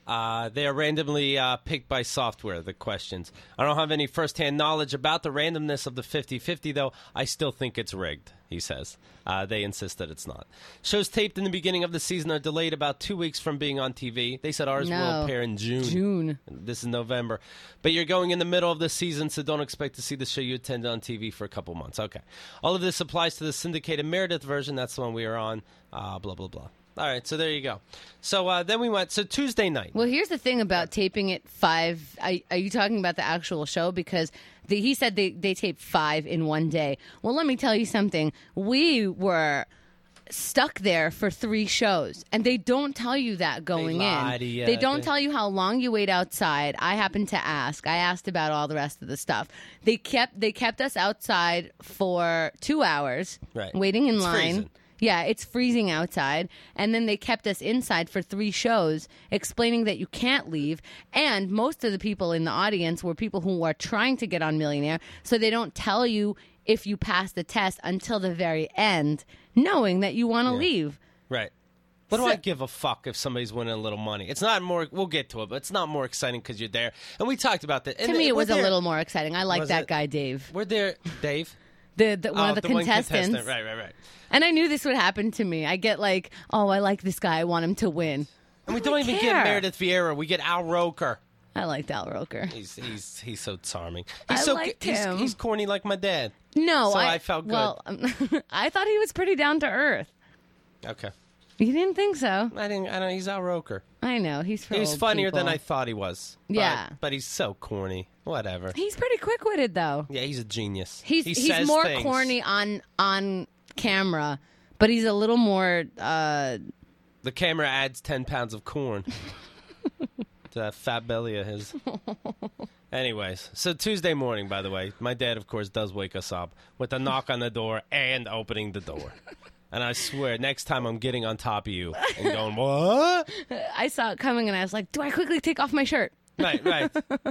Uh, they are randomly uh, picked by software, the questions. I don't have any first-hand knowledge about the randomness of the fifty-fifty, though. I still think it's rigged, he says. Uh, they insist that it's not. Shows taped in the beginning of the season are delayed about two weeks from being on T V. They said ours No. will appear in June. June. This is November. But you're going in the middle of the season, so don't expect to see the show you attended on T V for a couple months. Okay. All of this applies to the syndicated Meredith version. That's the one we are on. Uh, blah, blah, blah. All right, so there you go. So uh, then we went, so Tuesday night. Well, here's the thing about taping it five. Are, are you talking about the actual show? Because the, he said they, they taped five in one day. Well, let me tell you something. We were stuck there for three shows, and they don't tell you that going They lie in. to you. They don't They- tell you how long you wait outside. I happened to ask. I asked about all the rest of the stuff. They kept they kept us outside for two hours, Right. waiting in It's line. freezing. Yeah, it's freezing outside. And then they kept us inside for three shows, explaining that you can't leave. And most of the people in the audience were people who are trying to get on Millionaire, so they don't tell you if you pass the test until the very end, knowing that you want to Yeah. leave. Right. What do So- I give a fuck if somebody's winning a little money? It's not more, we'll get to it, but it's not more exciting because you're there. And we talked about that. To me, it was a little more exciting. I like Was that it? guy, Dave. We're there, Dave. The, the one Oh, of the, the one contestants. contestant. Right, right, right. And I knew this would happen to me. I get like, oh, I like this guy. I want him to win. And we I don't even care. get Meredith Vieira. We get Al Roker. I liked Al Roker. He's he's he's so charming. He's I so liked he's, him. he's corny like my dad. No, So I, I felt good. Well, I thought he was pretty down to earth. Okay. You didn't think so? I didn't. I don't. He's Al Roker. I know he's for He was old funnier than people. I thought he was. But, Yeah. But he's so corny. Whatever. He's pretty quick-witted, though. Yeah, he's a genius. He's he he's says more things. corny on on camera, but he's a little more. Uh, The camera adds ten pounds of corn to that fat belly of his. Anyways, so Tuesday morning, by the way, my dad, of course, does wake us up with a knock on the door and opening the door. And I swear, next time I'm getting on top of you and going, what? I saw it coming, and I was like, "Do I quickly take off my shirt?" Right, right.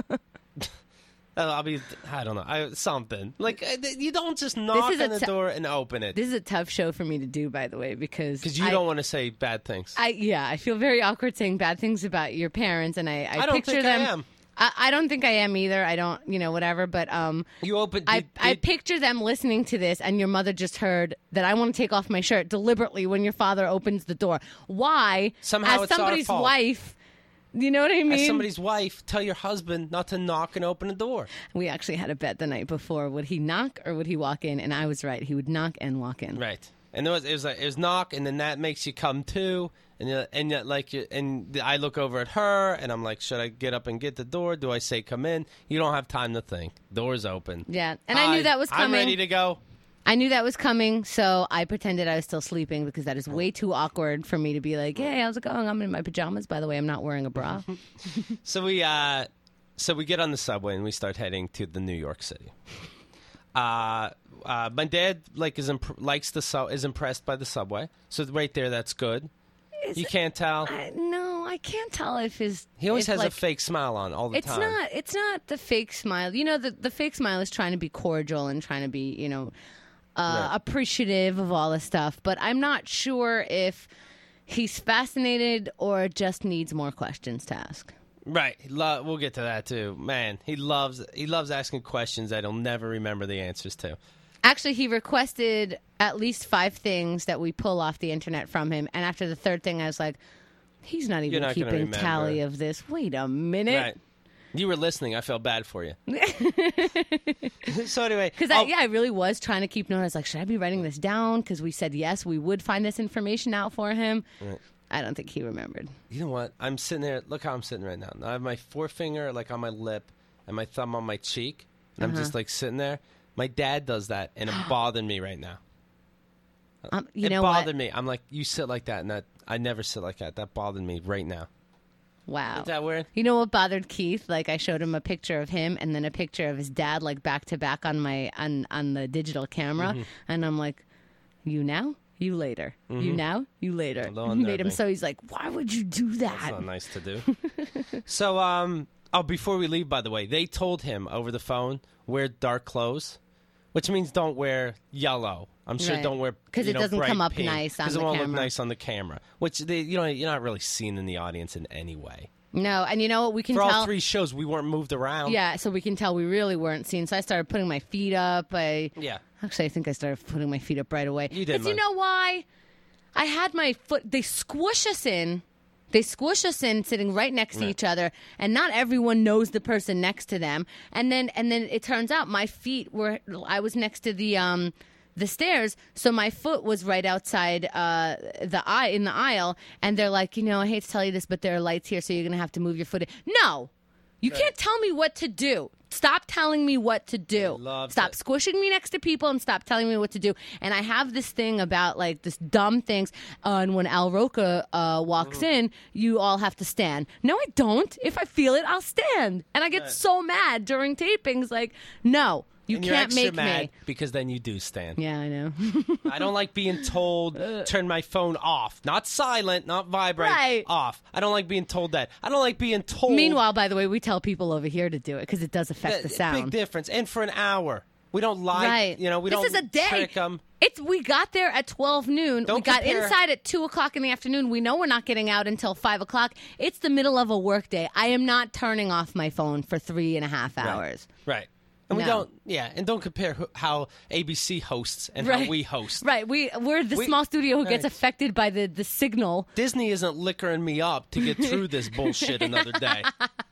I'll be, I don't know, I, something. Like, uh, you don't just knock is a on the t- door and open it. This is a tough show for me to do, by the way, because Because you I, don't want to say bad things. I yeah, I feel very awkward saying bad things about your parents, and I, I, I don't picture think I them. am. I, I don't think I am either. I don't, you know, whatever. But um, You open. I did- I did- picture them listening to this, and your mother just heard that I want to take off my shirt deliberately when your father opens the door. Why? Somehow as it's our somebody's fault. wife, you know what I mean? As somebody's wife, tell your husband not to knock and open the door. We actually had a bet the night before: would he knock or would he walk in? And I was right; he would knock and walk in. Right. And there was it was like it was knock, and then that makes you come too, and you and yet like you, and I look over at her, and I'm like, should I get up and get the door? Do I say come in? You don't have time to think. Door's open. Yeah, and I Hi, knew that was coming. I'm ready to go. I knew that was coming, so I pretended I was still sleeping because that is way too awkward for me to be like, "Hey, how's it going? I'm in my pajamas. By the way, I'm not wearing a bra." So we uh, so we get on the subway and we start heading to the New York City. Uh, uh, my dad like is imp- likes the su- is impressed by the subway. So right there, that's good. You can't tell. I, no, I can't tell if his. He always if, has like, a fake smile on all the It's time. not. It's not the fake smile. You know, the the fake smile is trying to be cordial and trying to be, you know, uh, Right. appreciative of all this stuff. But I'm not sure if he's fascinated or just needs more questions to ask. Right. He lo- we'll get to that too. Man, he loves he loves asking questions that he'll never remember the answers to. Actually, he requested at least five things that we pull off the internet from him, and after the third thing, I was like, "He's not even not gonna keeping remember. tally of this. Wait a minute." Right. You were listening. I felt bad for you. So anyway, Because oh, yeah, I really was trying to keep note. I was like, should I be writing this down? Because we said yes, we would find this information out for him. Right. I don't think he remembered. you know what? I'm sitting there. Look how I'm sitting right now. I have my forefinger like on my lip and my thumb on my cheek, and Uh-huh. I'm just like sitting there. My dad does that, and it bothered me right now. Um, you it know bothered what? me. I'm like, you sit like that, and that I never sit like that. That bothered me right now. Wow. Is that weird? You know what bothered Keith? Like I showed him a picture of him and then a picture of his dad, like back to back on my on on the digital camera, Mm-hmm. and I'm like, you now, you later, you now, you later. little Made him unnerving. so he's like, why would you do that? That's not nice to do. So, um, oh, before we leave, by the way, they told him over the phone wear dark clothes, which means don't wear yellow. I'm sure Right. don't wear 'Cause you it know, doesn't bright come up pink, nice on 'cause the it won't camera. look nice on the camera. Which they, you know, you're not really seen in the audience in any way. No, and you know what? We can For tell. all three shows, we weren't moved around. Yeah, so we can tell we really weren't seen. So I started putting my feet up. I Yeah. Actually, I think I started putting my feet up right away. You did, Because you Mike. know why? I had my foot. They squish us in. They squish us in, sitting right next to Right. each other, and not everyone knows the person next to them. And then, and then it turns out my feet were. I was next to the um, the stairs, so my foot was right outside uh, the eye in the aisle. And they're like, you know, I hate to tell you this, but there are lights here, so you're gonna have to move your foot. In. No, you can't tell me what to do. Stop telling me what to do. love Stop to- squishing me next to people and stop telling me what to do. And I have this thing about like this dumb things. Uh, and when Al Roca uh, walks Mm-hmm. in, you all have to stand. No, I don't. If I feel it, I'll stand. And I get so mad during tapings. Like, no, you And you're can't extra make mad me. because then you do stand. Yeah, I know. I don't like being told turn my phone off, not silent, not vibrate, Right. off. I don't like being told that. I don't like being told. Meanwhile, by the way, we tell people over here to do it because it does affect that- the sound. Big difference. And for an hour, we don't lie. Right. You know, we this don't is a day. trick 'em. It's we got there at twelve noon. Don't we got compare- inside at two o'clock in the afternoon. We know we're not getting out until five o'clock. It's the middle of a work day. I am not turning off my phone for three and a half hours. Right. And we No. don't, yeah, and don't compare who, how A B C hosts and Right. how we host. Right. We we're the We- small studio who gets right. affected by the the signal. Disney isn't liquoring me up to get through this bullshit another day.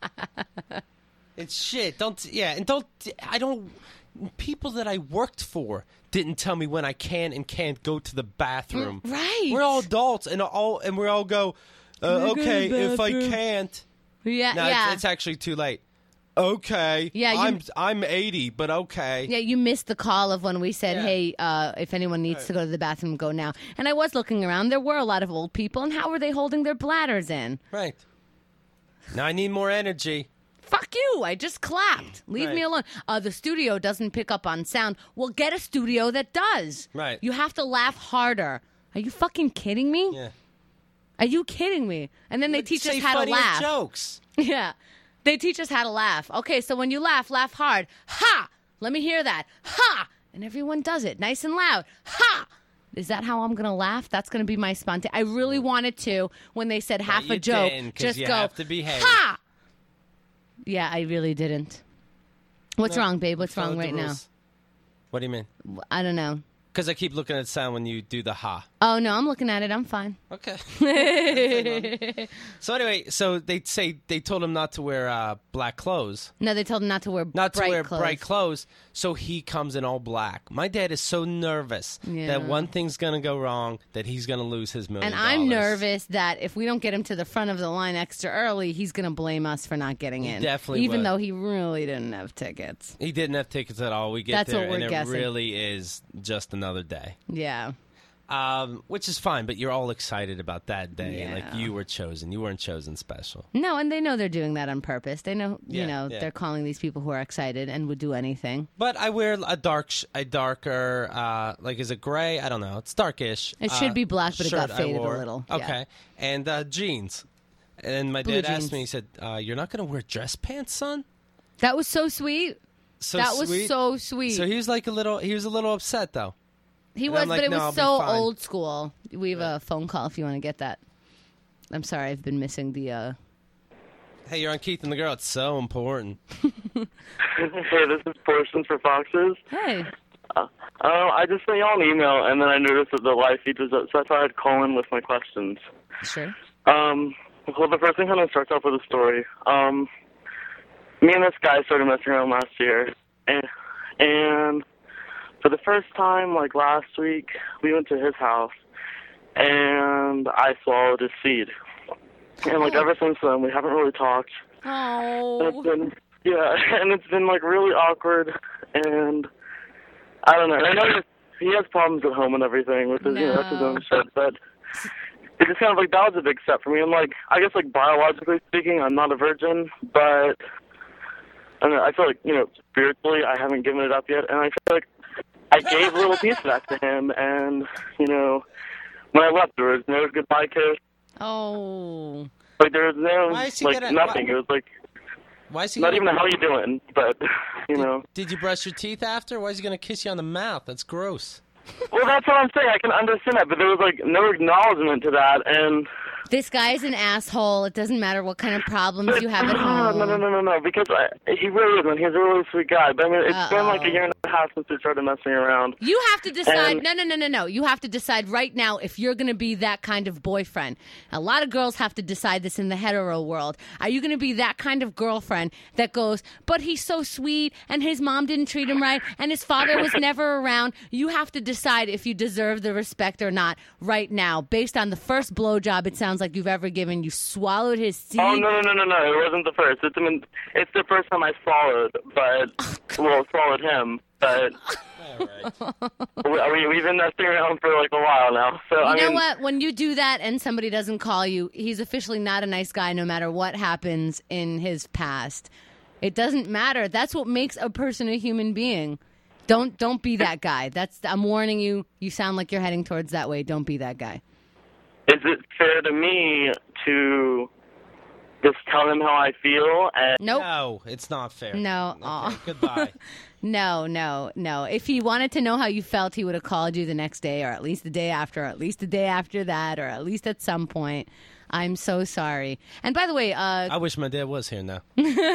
It's shit. Don't, yeah, and don't, I don't, people that I worked for didn't tell me when I can and can't go to the bathroom. Mm, right. We're all adults, and all, and we all go, uh, Can I go to okay, the if I bathroom? can't. Yeah. No, yeah. it's, it's actually too late. Okay. Yeah, you- I'm I'm eighty, but okay. Yeah, you missed the call of when we said, Yeah. hey, uh, if anyone needs to go to the bathroom, go now. And I was looking around. There were a lot of old people, and how were they holding their bladders in? Right. Now I need more energy. Fuck you. I just clapped. Leave Right. me alone. Uh, the studio doesn't pick up on sound. Well, get a studio that does. Right. You have to laugh harder. Are you fucking kidding me? Yeah. Are you kidding me? And then they teach Say us how to funnier laugh. jokes. Yeah. They teach us how to laugh. Okay, so when you laugh, laugh hard. Ha! Let me hear that. Ha! And everyone does it nice and loud. Ha! Is that how I'm going to laugh? That's going to be my spontaneous. I really wanted to, when they said half you a joke, didn't, 'cause just you go, have to behave. ha! Yeah, I really didn't. What's No, wrong, babe? What's follow wrong the right now? rules. What do you mean? I don't know. Because I keep looking at sound when you do the ha. Oh, no, I'm looking at it. I'm fine. Okay. So anyway, so they say they told him not to wear uh, black clothes, No, they told him not to wear not bright to wear clothes. bright clothes. So he comes in all black. My dad is so nervous Yeah. that one thing's gonna go wrong, that he's gonna lose his million. And I'm dollars. nervous that if we don't get him to the front of the line extra early, he's going to blame us for not getting in. definitely Even would. though he really didn't have tickets. He didn't have tickets at all. We get That's there, what we're and it guessing. really is just another day. Yeah. Um, which is fine, but you're all excited about that day. Yeah. Like you were chosen. You weren't chosen special. No, and they know they're doing that on purpose. They know, Yeah, you know, yeah. they're calling these people who are excited and would do anything. But I wear a dark, sh- a darker, uh, like is it gray? I don't know. It's darkish. It should uh, be black, but it got shirt I faded a wore. little. Yeah. Okay, and uh, jeans. And my Blue dad asked jeans. me. He said, uh, "You're not going to wear dress pants, son." That was so sweet. So that was sweet. so sweet. So he was like a little. He was a little upset though. he and was, I'm like, but it "No, was I'll be so fine." old school. We have a phone call if you want to get that. I'm sorry, I've been missing the. Uh... Hey, you're on Keith and the Girl. It's so important. Hey, this is Portions for Foxes. Hey. Uh, I just sent y'all an email, and then I noticed that the live feed was up, so I thought I'd call in with my questions. Sure. Um, well, the first thing kind of starts off with a story. Um, me and this guy started messing around last year, and, and for the first time, like last week, we went to his house, and I swallowed his seed. And, like, ever since then, we haven't really talked. And it's Oh. been, yeah, and it's been, like, really awkward, and I don't know. I know that he has problems at home and everything with his, you know, that's his No. own shit, but it's just kind of like, that was a big step for me. And, like, I guess, like, biologically speaking, I'm not a virgin, but I don't know, I feel like, you know, spiritually, I haven't given it up yet, and I feel like I gave a little piece of that to him, and, you know, when I left, there was no goodbye kiss. Oh. Like, there was no, Why is he like, gonna- nothing. why- It was like, Why is he? not gonna, even a how you doing, but, you know. Did you brush your teeth after? Why is he going to kiss you on the mouth? That's gross. Well, that's what I'm saying. I can understand that, but there was, like, no acknowledgement to that, and This guy's an asshole. It doesn't matter what kind of problems you have at No, home. no, no, no, no, no, because I, he really isn't. He's a really sweet guy. But I mean, it's Uh-oh. been like a year and a half since we started messing around. You have to decide. And- no, no, no, no, no. You have to decide right now if you're going to be that kind of boyfriend. A lot of girls have to decide this in the hetero world. Are you going to be that kind of girlfriend that goes, but he's so sweet and his mom didn't treat him right and his father was never around? You have to decide if you deserve the respect or not right now. Based on the first blowjob it sounds like you've ever given, you swallowed his seed. Oh, no, no, no, no, no. It wasn't the first. It's, I mean, it's the first time I swallowed, but, well, swallowed him. But we, we, we've been messing around for like a while now. So You I know mean, what? When you do that and somebody doesn't call you, he's officially not a nice guy no matter what happens in his past. It doesn't matter. That's what makes a person a human being. Don't don't be that guy. That's I'm warning you. You sound like you're heading towards that way. Don't be that guy. is it fair to me to just tell him how I feel? And Nope. No, it's not fair. No. Okay, Aw. goodbye. No, no, no. If he wanted to know how you felt, he would have called you the next day or at least the day after or at least the day after that or at least at some point. I'm so sorry. And by the way, uh, I wish my dad was here now.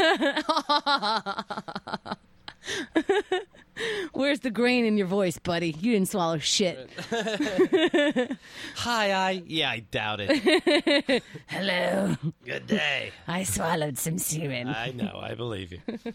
where's the grain in your voice, buddy? You didn't swallow shit. Hi, I. Yeah, I doubt it. Hello. Good day. I swallowed some semen. I know. I believe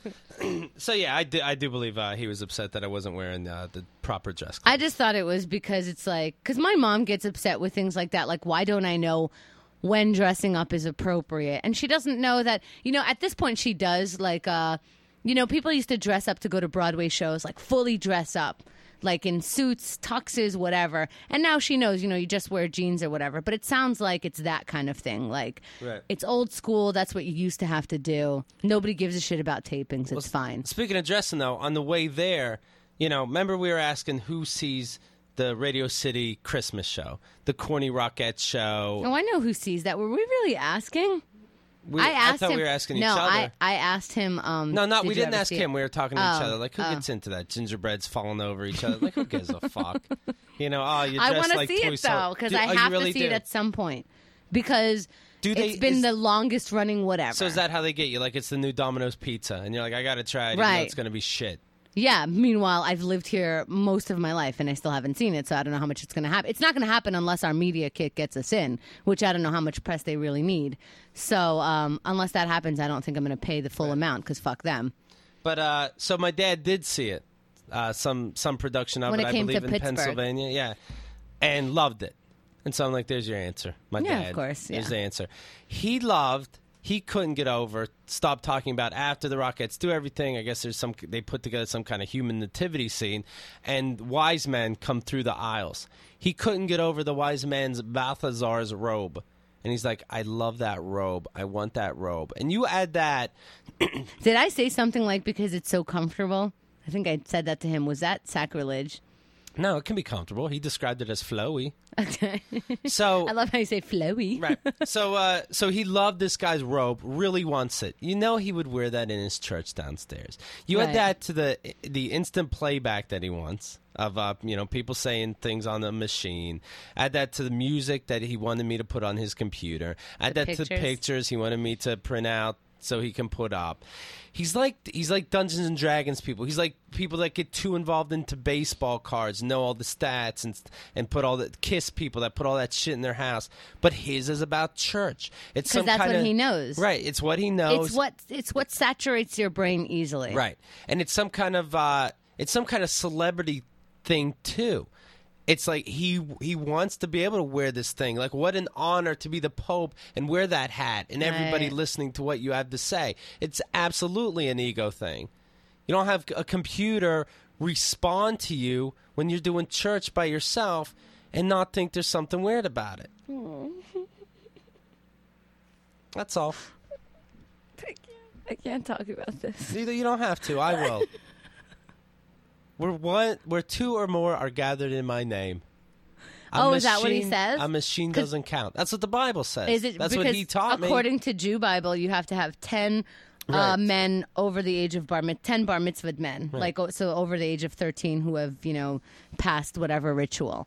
you. So yeah, I do. I do believe uh, he was upset that I wasn't wearing uh, the proper dress clothes. I just thought it was because it's like, because my mom gets upset with things like that. Like, why don't I know when dressing up is appropriate? And she doesn't know that, you know, at this point she does. Like, uh, you know, people used to dress up to go to Broadway shows, like fully dress up, like in suits, tuxes, whatever. And now she knows, you know, you just wear jeans or whatever. But it sounds like it's that kind of thing. Like, Right. it's old school. That's what you used to have to do. Nobody gives a shit about tapings. It's fine. Speaking of dressing, though, on the way there, you know, remember we were asking who sees the Radio City Christmas show, the Corny Rockette show. Oh, I know who sees that. Were we really asking? We, I asked thought him. we were asking no, each other. I, I asked him. Um, No, not did we you didn't ever ask see him. it? We were talking to each Oh, other. Like, who oh. gets into that? Gingerbread's falling over each other. Like, who gives a fuck? You know, oh, you dress I want to like see Toy it Story. though because Do- I oh, you have really to see do? it at some point because Do they- it's been is- the longest running whatever. So is that how they get you? Like, it's the new Domino's pizza, and you're like, I gotta try it. Even though Right. it's gonna be shit. Yeah. Meanwhile, I've lived here most of my life and I still haven't seen it, so I don't know how much it's going to happen. It's not going to happen unless our media kit gets us in, which I don't know how much press they really need. So um, unless that happens, I don't think I'm going to pay the full amount because fuck them. But uh, so my dad did see it, uh, some some production of When it, it I came to believe in Pittsburgh. Pennsylvania, yeah, and loved it. And so I'm like, "There's your answer, my Yeah, of dad." course, There's yeah. the answer. He loved. He couldn't get over. Stop talking about after the Rockettes do everything. I guess there's some. They put together some kind of human nativity scene, and wise men come through the aisles. He couldn't get over the wise man's Balthazar's robe. And he's like, I love that robe. I want that robe. And you add that. Did I say something like because it's so comfortable? I think I said that to him. Was that sacrilege? No, it can be comfortable. He described it as flowy. Okay. So I love how you say flowy. right. So uh, so he loved this guy's robe. Really wants it. You know he would wear that in his church downstairs. You Right. add that to the the instant playback that he wants of uh, you know people saying things on the machine. Add that to the music that he wanted me to put on his computer. Add The that to the pictures. pictures he wanted me to print out so he can put up. He's like he's like Dungeons and Dragons people. He's like people that get too involved into baseball cards, know all the stats, and and put all the Kiss people that put all that shit in their house. But his is about church. It's 'Cause some that's kind what of, he knows. Right. It's what he knows. It's what it's what saturates your brain easily. Right. And it's some kind of uh, it's some kind of celebrity thing too. It's like he he wants to be able to wear this thing. Like, what an honor to be the Pope and wear that hat and everybody Right. listening to what you have to say. It's absolutely an ego thing. You don't have a computer respond to you when you're doing church by yourself and not think there's something weird about it. That's all. I can't talk about this. Either you don't have to. I will. We're one. Where two or more are gathered in my name. A Oh, is that what he machine- says? A machine 'Cause- doesn't count. That's what the Bible says. Is it That's because what he taught me. according to Jew Bible, you have to have ten uh, Right. men over the age of bar mit- ten bar mitzvah men, Right. like o- so over the age of thirteen who have you know passed whatever ritual.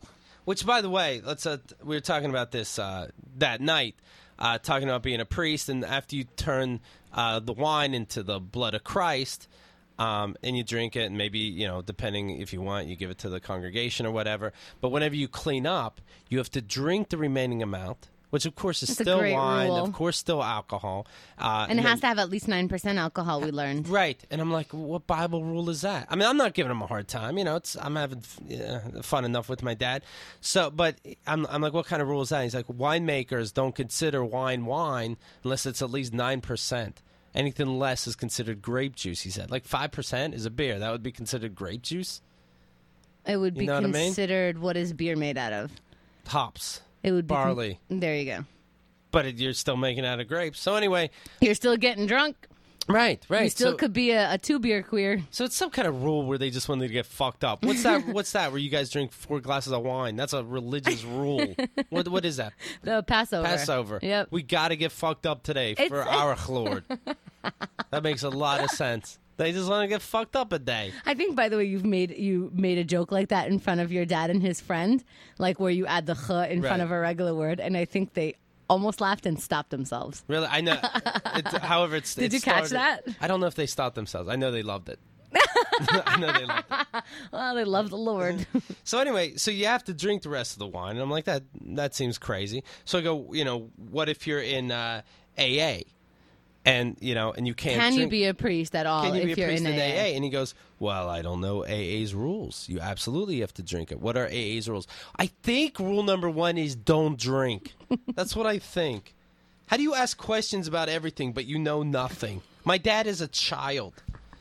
Which, by the way, let's. Uh, we were talking about this uh, that night, uh, talking about being a priest, and after you turn uh, the wine into the blood of Christ, um, and you drink it, and maybe, you know, depending if you want, you give it to the congregation or whatever. But whenever you clean up, you have to drink the remaining amount, which of course is That's a still great wine, rule. of course still alcohol, uh, And it then- has to have at least nine percent alcohol, we learned. Right, and I'm like, what Bible rule is that? I mean, I'm not giving him a hard time, you know. It's I'm having uh, fun enough with my dad. So, but I'm I'm like, what kind of rule is that? He's like, winemakers don't consider wine wine unless it's at least nine percent. Anything less is considered grape juice. He said, like five percent is a beer. That would be considered grape juice. It would You be know what I mean? considered what is beer made out of? Hops, It would be con- barley, there you go. but it, you're still making it out of grapes. So anyway, You're still getting drunk. right, right. You still so, could be a, a two beer queer. So it's some kind of rule where they just wanted to get fucked up. What's that? What's that? Where you guys drink four glasses of wine? That's a religious rule. What What is that? The Passover. Passover. Yep. We got to get fucked up today for It's- our Lord. That makes a lot of sense. They just want to get fucked up a day. I think, by the way, you've made you made a joke like that in front of your dad and his friend, like where you add the ch in front Right. of a regular word, and I think they almost laughed and stopped themselves. Really, I know. It, however, it's. Did it you catch started- that? I don't know if they stopped themselves. I know they loved it. I know they loved it. Well, they love the Lord. So anyway, so you have to drink the rest of the wine. And I'm like, that that seems crazy. So I go, you know, what if you're in uh, A A, and you know, and you can't? Can you drink- be a priest at all Can you if be a you're priest in in A A? A A? And he goes, well, I don't know A A's rules. You absolutely have to drink it. What are A A's rules? I think rule number one is don't drink. That's what I think. How do you ask questions about everything but you know nothing? My dad is a child.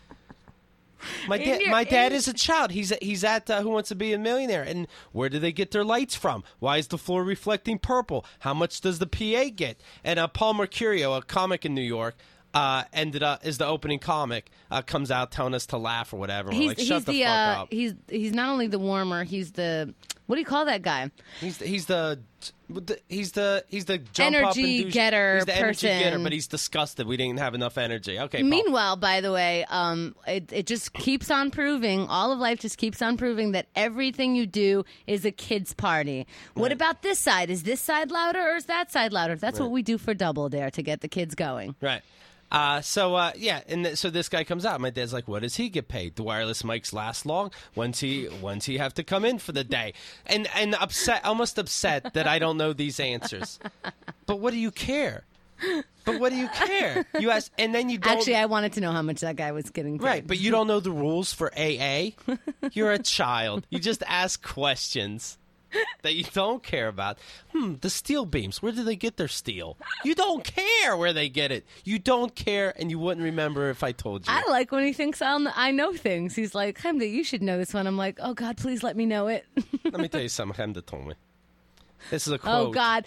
My In dad, your- my dad in- is a child. He's he's at uh, Who Wants to Be a Millionaire, and where do they get their lights from? Why is the floor reflecting purple? How much does the P A get? And uh, Paul Mercurio, a comic in New York, uh, ended up is the opening comic. Uh, comes out telling us to laugh or whatever. We're He's like, he's shut the, the fuck uh, up. he's he's not only the warmer, he's the what do you call that guy? He's the, he's the he's the he's the jump up Energy and do, getter He's the energy person. getter, but he's disgusted. We didn't have enough energy. Okay. Paul. Meanwhile, by the way, um, it, it just keeps on proving, all of life just keeps on proving that everything you do is a kid's party. What Right. about this side? Is this side louder or is that side louder? That's what we do for Double Dare to get the kids going. Right. Uh, so uh, yeah, and th- so this guy comes out. My dad's like, "What does he get paid? Do wireless mics last long? When's he when's he have to come in for the day?" And and upset, almost upset that I don't know these answers. But what do you care? But what do you care? You ask, and then you don't. Actually, I wanted to know how much that guy was getting paid. Right, but you don't know the rules for A A. You're a child. You just ask questions that you don't care about. Hmm, the steel beams. Where do they get their steel? You don't care where they get it. You don't care, and you wouldn't remember if I told you. I like when he thinks I'll, I know things. He's like, Hemda, you should know this one. I'm like, oh, God, please let me know it. Let me tell you something Hemda told me. This is a quote. Oh, God.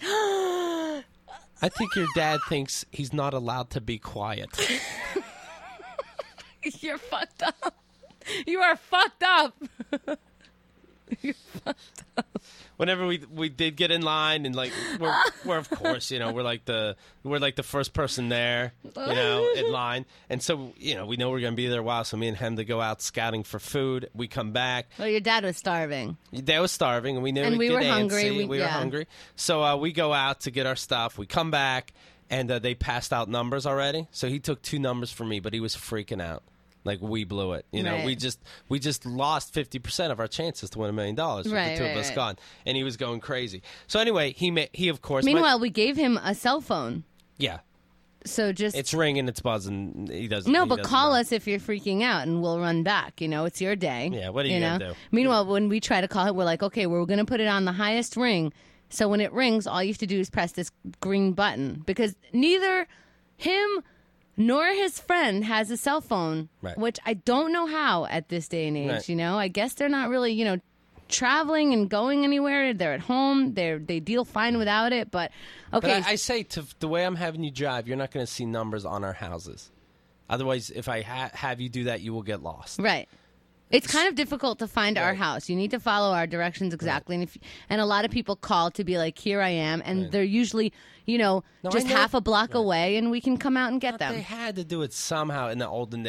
I think your dad thinks he's not allowed to be quiet. You're fucked up. You are fucked up. Whenever we we did get in line, and like we're, we're of course, you know, we're like the we're like the first person there, you know, in line, and so you know we know we're gonna be there a while. So me and him to go out scouting for food. We come back. Well, your dad was starving. Dad was starving, and we knew And we'd we get were antsy. hungry. We- We, were yeah. hungry, so uh, we go out to get our stuff. We come back, and uh, they passed out numbers already. So he took two numbers for me, but he was freaking out. Like we blew it, you know. Right. We just we just lost fifty percent of our chances to win a million dollars with Right, the two right, of us right. gone, and he was going crazy. So anyway, he ma- he of course. my- Meanwhile, we gave him a cell phone. yeah, So just it's ringing, it's buzzing. He doesn't. no, he but doesn't call know. us if you're freaking out, and we'll run back. You know, it's your day. Yeah, what are you know? gonna do? Meanwhile, when we try to call it, we're like, okay, we're going to put it on the highest ring. So when it rings, all you have to do is press this green button because neither him nor his friend has a cell phone, Right. which I don't know how at this day and age. Right. You know, I guess they're not really, you know, traveling and going anywhere. They're at home. They they deal fine without it. But okay, But I, I say to the way I'm having you drive, you're not going to see numbers on our houses. Otherwise, if I ha- have you do that, you will get lost. right. It's kind of difficult to find our Right. house. You need to follow our directions exactly, and if and a lot of people call to be like, "Here I am," and they're usually, you know, No, I just know- half a block away, and we can come out and get But them. they had to do it somehow in the olden days.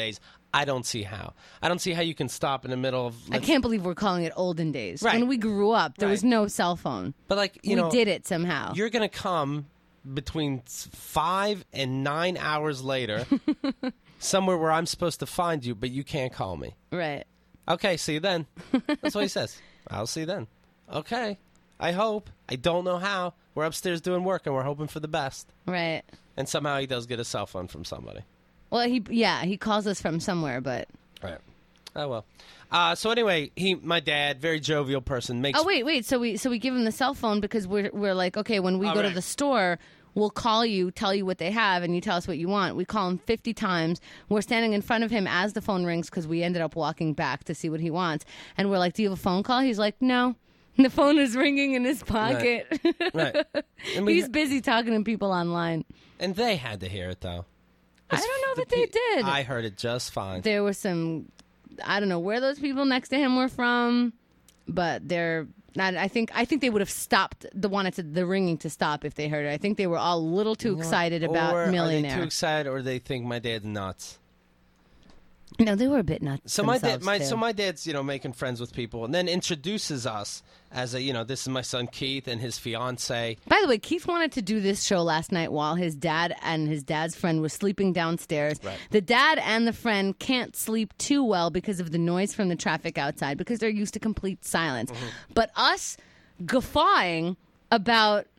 I don't see how. I don't see how you can stop in the middle of. I can't believe we're calling it olden days. Right. When we grew up, there was Right. no cell phone. But like you we know, did it somehow. You're gonna come between five and nine hours later, somewhere where I'm supposed to find you, but you can't call me. Right. Okay, see you then. That's what he says. I'll see you then. Okay. I hope. I don't know how. We're upstairs doing work, and we're hoping for the best. Right. And somehow he does get a cell phone from somebody. Well, he yeah, he calls us from somewhere, but Right. Oh well. Uh, so anyway, he, my dad, very jovial person, makes. oh wait, wait. So we so we give him the cell phone because we're we're like, okay, when we All go right. to the store, we'll call you, tell you what they have, and you tell us what you want. We call him fifty times. We're standing in front of him as the phone rings because we ended up walking back to see what he wants, and we're like, do you have a phone call? He's like, no. And the phone is ringing in his pocket. Right. And we- He's busy talking to people online. And they had to hear it though. I don't know The that they pe- did. I heard it just fine. There were some, I don't know where those people next to him were from, but they're not. I think I think they would have stopped the wanted to, the ringing to stop if they heard it. I think they were all a little too excited about or Millionaire. Are they too excited, or they think my dad's nuts? No, they were a bit nuts. So my dad, themselves, my too. so my dad's you know making friends with people, and then introduces us as a you know this is my son Keith and his fiance. By the way, Keith wanted to do this show last night while his dad and his dad's friend were sleeping downstairs. Right. The dad and the friend can't sleep too well because of the noise from the traffic outside because they're used to complete silence. Mm-hmm. But us guffawing about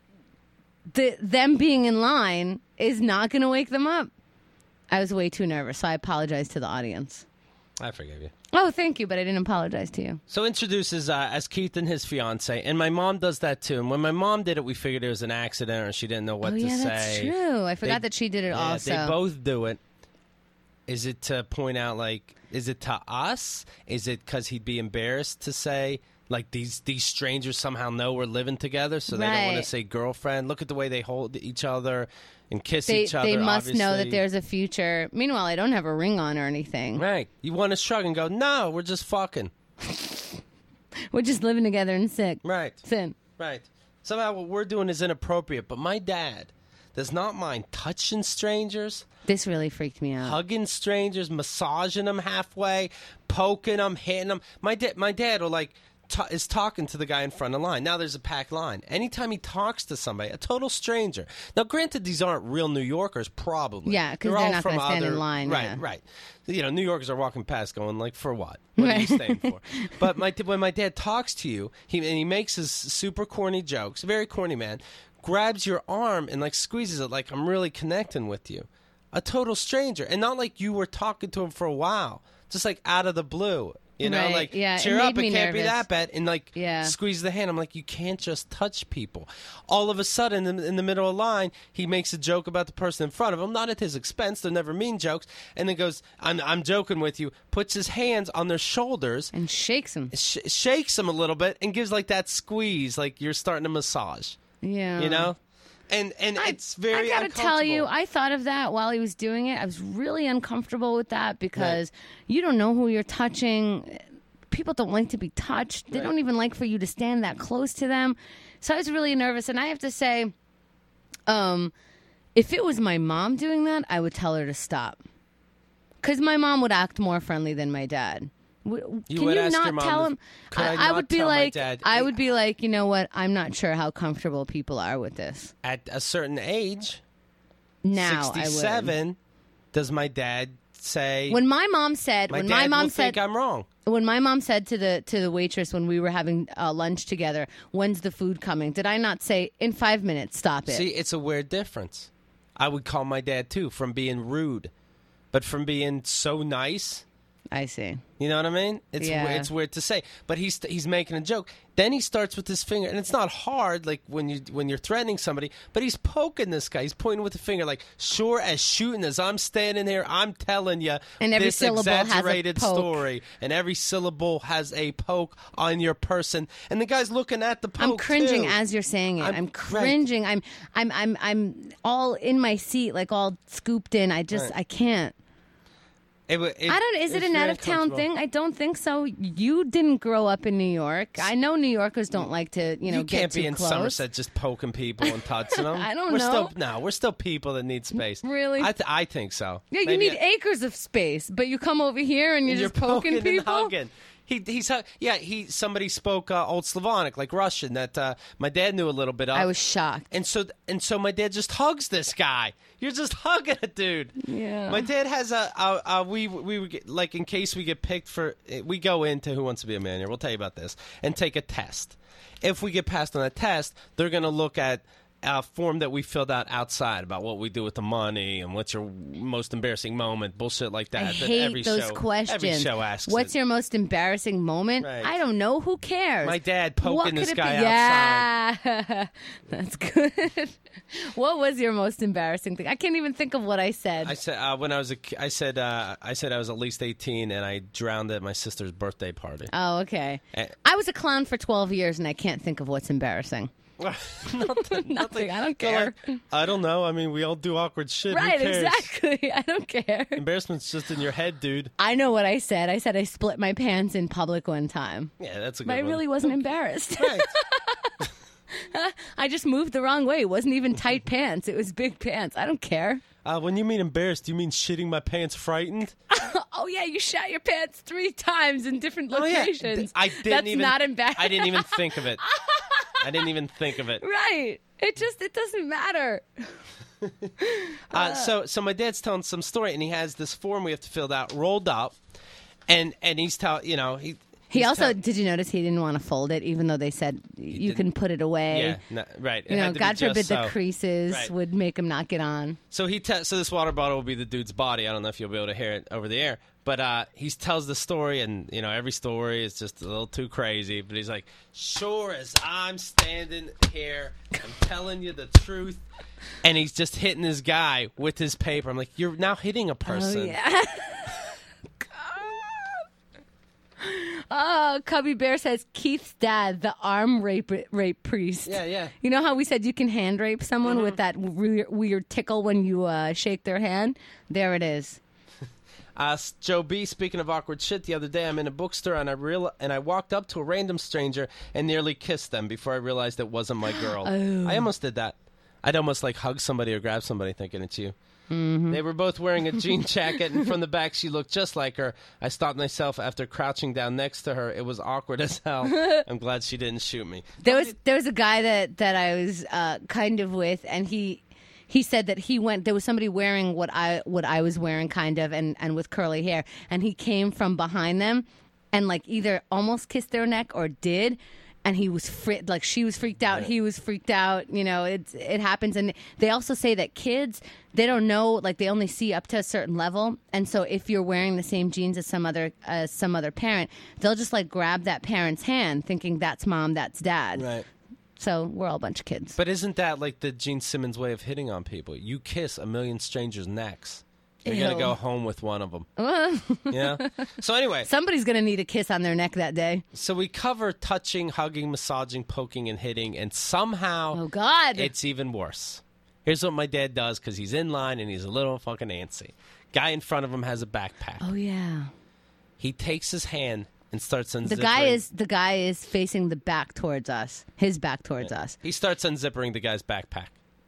the them being in line is not going to wake them up. I was way too nervous, so I apologize to the audience. I forgive you. Oh, thank you, but I didn't apologize to you. So introduces uh, as Keith and his fiance, and my mom does that too. And when my mom did it, we figured it was an accident, or she didn't know what oh, to yeah, say. that's true. I forgot They- that she did it yeah, also. They both do it. Is it to point out, like, is it to us? Is it because he'd be embarrassed to say, like, these these strangers somehow know we're living together, so they don't want Right. to say girlfriend? Look at the way they hold each other and kiss They, each other. they must know that obviously. there's a future. Meanwhile, I don't have a ring on or anything. Right. You want to shrug and go, no, we're just fucking. We're just living together and sick. Right. Sin. Right. Somehow what we're doing is inappropriate, but my dad does not mind touching strangers, This really freaked me out. hugging strangers, massaging them halfway, poking them, hitting them. My dad, my dad will like t- is talking to the guy in front of the line. Now there's a packed line. Anytime he talks to somebody, a total stranger. Now, granted, these aren't real New Yorkers, probably. Yeah, 'cause they're all not from gonna stand in other- line, Right, yeah. right. You know, New Yorkers are walking past, going like, "For what? What are you staying for?" But my when my dad talks to you, he and he makes his super corny jokes, very corny man, grabs your arm and like squeezes it like I'm really connecting with you. A total stranger, and not like you were talking to him for a while, just like out of the blue. You know, Right, like yeah, it cheer made up, it me can't be nervous. that bad, and like Yeah. squeeze the hand. I'm like, you can't just touch people. All of a sudden, in, in the middle of the line, he makes a joke about the person in front of him, not at his expense. They're never mean jokes, and then goes, "I'm I'm joking with you." Puts his hands on their shoulders, And shakes him. sh- shakes them a little bit, and gives like that squeeze, like you're starting to massage. Yeah. You know, and and it's very. I gotta tell you, uncomfortable. I thought of that while he was doing it. I was really uncomfortable with that because you don't know who you're touching. People don't like to be touched. They Right. don't even like for you to stand that close to them. So I was really nervous, and I have to say, um, if it was my mom doing that, I would tell her to stop. Because my mom would act more friendly than my dad. W- You Can would you ask not your mom tell to- him? Could I I, not would be tell my like, dad? I would be like, you know what? I'm not sure how comfortable people are with this. At a certain age, Now I would. sixty-seven, does my dad say? When my mom said, my when dad my mom will said, think I'm wrong. when my mom said to the to the waitress when we were having uh, lunch together, "When's the food coming?" Did I not say in five minutes? Stop it. See, it's a weird difference. I would call my dad too from being rude, but from being so nice. I see. You know what I mean? It's Yeah. we- it's weird to say, but he's he's making a joke. Then he starts with his finger, and it's not hard like when you when you're threatening somebody, but he's poking this guy. He's pointing with the finger, like sure as shooting as I'm standing here, I'm telling you And every this syllable has a exaggerated poke. story, and every syllable has a poke on your person, and the guy's looking at the poke. I'm cringing too. as you're saying it. I'm- I'm, right. cringing. I'm I'm I'm I'm all in my seat, like all scooped in. I just Right. I can't. It, wa- it, I don't. Is it it's an very out of town uncomfortable. thing? I don't think so. You didn't grow up in New York. I know New Yorkers don't like to, you know, You get can't too be in close. Somerset just poking people and touching them. I don't we're know. Still, no, we're still people that need space. Really? I, th- I think so. Yeah, you Maybe need I- acres of space, but you come over here and you're, and just poking, and people. hugging. He, he's hu- yeah. He somebody spoke uh, Old Slavonic, like Russian, that uh, my dad knew a little bit of. I was shocked. And so and so my dad just hugs this guy. You're just hugging a dude. Yeah. My dad has a, a, a we we would get, like in case we get picked for we go into Who Wants to Be a Millionaire. We'll tell you about this and take a test. If we get passed on that test, they're going to look at a form that we filled out outside about what we do with the money and what's your most embarrassing moment, bullshit like that. I that hate every those show, questions. Every show asks What's it. your most embarrassing moment? Right. I don't know. Who cares? My dad poking What this could it guy be? outside. Yeah, that's good. What was your most embarrassing thing? I can't even think of what I said. I said uh, when I was a, ki- I said uh, I said I was at least eighteen and I drowned at my sister's birthday party. oh, okay. Eh. I was a clown for twelve years, and I can't think of what's embarrassing. nothing, Nothing. I don't So, care. like, I don't know. I mean, we all do awkward shit. Who Right? cares? Exactly. I don't care. Embarrassment's just in your head, dude. I know what I said. I said I split my pants in public one time. Yeah, that's a good But I one. really wasn't embarrassed. Right. I just moved the wrong way. It wasn't even tight pants. It was big pants. I don't care. Uh, when you mean embarrassed, do you mean shitting my pants frightened? Oh, yeah, you shat your pants three times in different Oh, yeah. locations. I didn't That's even, not embarrassing. I didn't even think of it. I didn't even think of it. Right. It just, it doesn't matter. Uh, so, so my dad's telling some story, and he has this form we have to fill out, rolled up, and and he's telling, you know, he. He he's also, tell- did you notice he didn't want to fold it, even though they said you didn't. can put it away? Yeah, no, right. It You know, had to be God just forbid the so. creases Right. would make him not get on. So he te- so this water bottle will be the dude's body. I don't know if you'll be able to hear it over the air, but uh, he tells the story, and you know every story is just a little too crazy. But he's like, "Sure as I'm standing here, I'm telling you the truth," and he's just hitting this guy with his paper. I'm like, "You're now hitting a person." Oh, yeah. Oh, Cubby Bear says Keith's dad, the arm rape rape priest. Yeah, yeah. You know how we said you can hand rape someone with that weird, weird tickle when you uh, shake their hand? There it is. Uh, Joe B. Speaking of awkward shit, the other day I'm in a bookstore and I real and I walked up to a random stranger and nearly kissed them before I realized it wasn't my girl. Oh. I almost did that. I'd almost like hug somebody or grab somebody thinking it's you. Mm-hmm. They were both wearing a jean jacket, and from the back she looked just like her. I stopped myself after crouching down next to her. It was awkward as hell. I'm glad she didn't shoot me. There was there was a guy that that I was uh, kind of with, and he he said that he went. There was somebody wearing what I what I was wearing, kind of, and and with curly hair, and he came from behind them, and like either almost kissed their neck or did. And he was fri- like she was freaked out. He was freaked out. You know, it it happens. And they also say that kids, they don't know, like they only see up to a certain level. And so if you're wearing the same jeans as some other as some other parent, they'll just like grab that parent's hand, thinking that's mom, that's dad. Right. So we're all a bunch of kids. But isn't that like the Gene Simmons way of hitting on people? You kiss a million strangers' necks. You're going to Ew. go home with one of them. Yeah. So anyway, Somebody's gonna need a kiss on their neck that day. so we cover touching, hugging, massaging, poking, and hitting, and somehow Oh God! it's even worse. Here's what my dad does because he's in line and he's a little fucking antsy. Guy in front of him has a backpack. oh yeah. He takes his hand and starts unzipping. The guy is the guy is facing the back towards us. His back towards us. He starts unzipping the guy's backpack.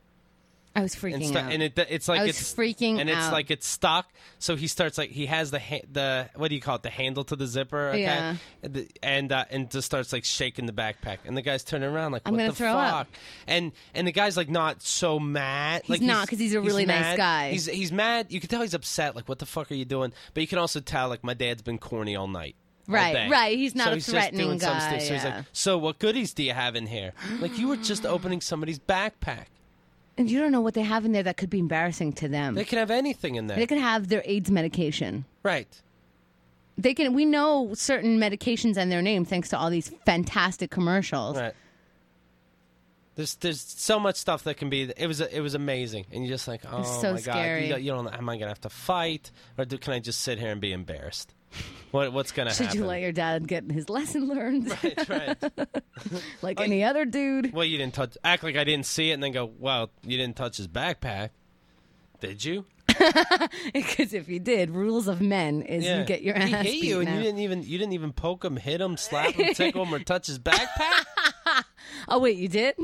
I was freaking And, sta- out. and it, it's like I was it's freaking and it's out. like it's stuck. So he starts like he has the ha- the what do you call it, the handle to the zipper, okay? Yeah. And the- and uh, and just starts like shaking the backpack, and the guy's turning around like, I'm what gonna the throw fuck? up. And and the guy's like not so mad. He's like, not, 'cause he's a really nice mad. guy. He's he's mad. You can tell he's upset. Like, what the fuck are you doing? But you can also tell like my dad's been corny all night. all Right, day. right. He's not so a he's threatening just doing some guy, stuff. So he's yeah. like, so what goodies do you have in here? Like, you were just opening somebody's backpack. and you don't know what they have in there that could be embarrassing to them. They can have anything in there. They could have their AIDS medication. Right. They can. We know certain medications and their name thanks to all these fantastic commercials. Right. There's there's so much stuff that can be. It was it was amazing, and you're just like, oh It's so my god, scary. you, you don't. Am I gonna have to fight, or do, can I just sit here and be embarrassed? What what's gonna Should happen? you let your dad get his lesson learned, Right, right. like any other dude? Well, you didn't touch. Act like I didn't see it, and then go, well, you didn't touch his backpack, did you? Because if you did, rules of men is Yeah. you get your ass He hit you, beaten and you out. didn't even you didn't even poke him, hit him, slap him, tickle him, or touch his backpack. Oh wait, you did?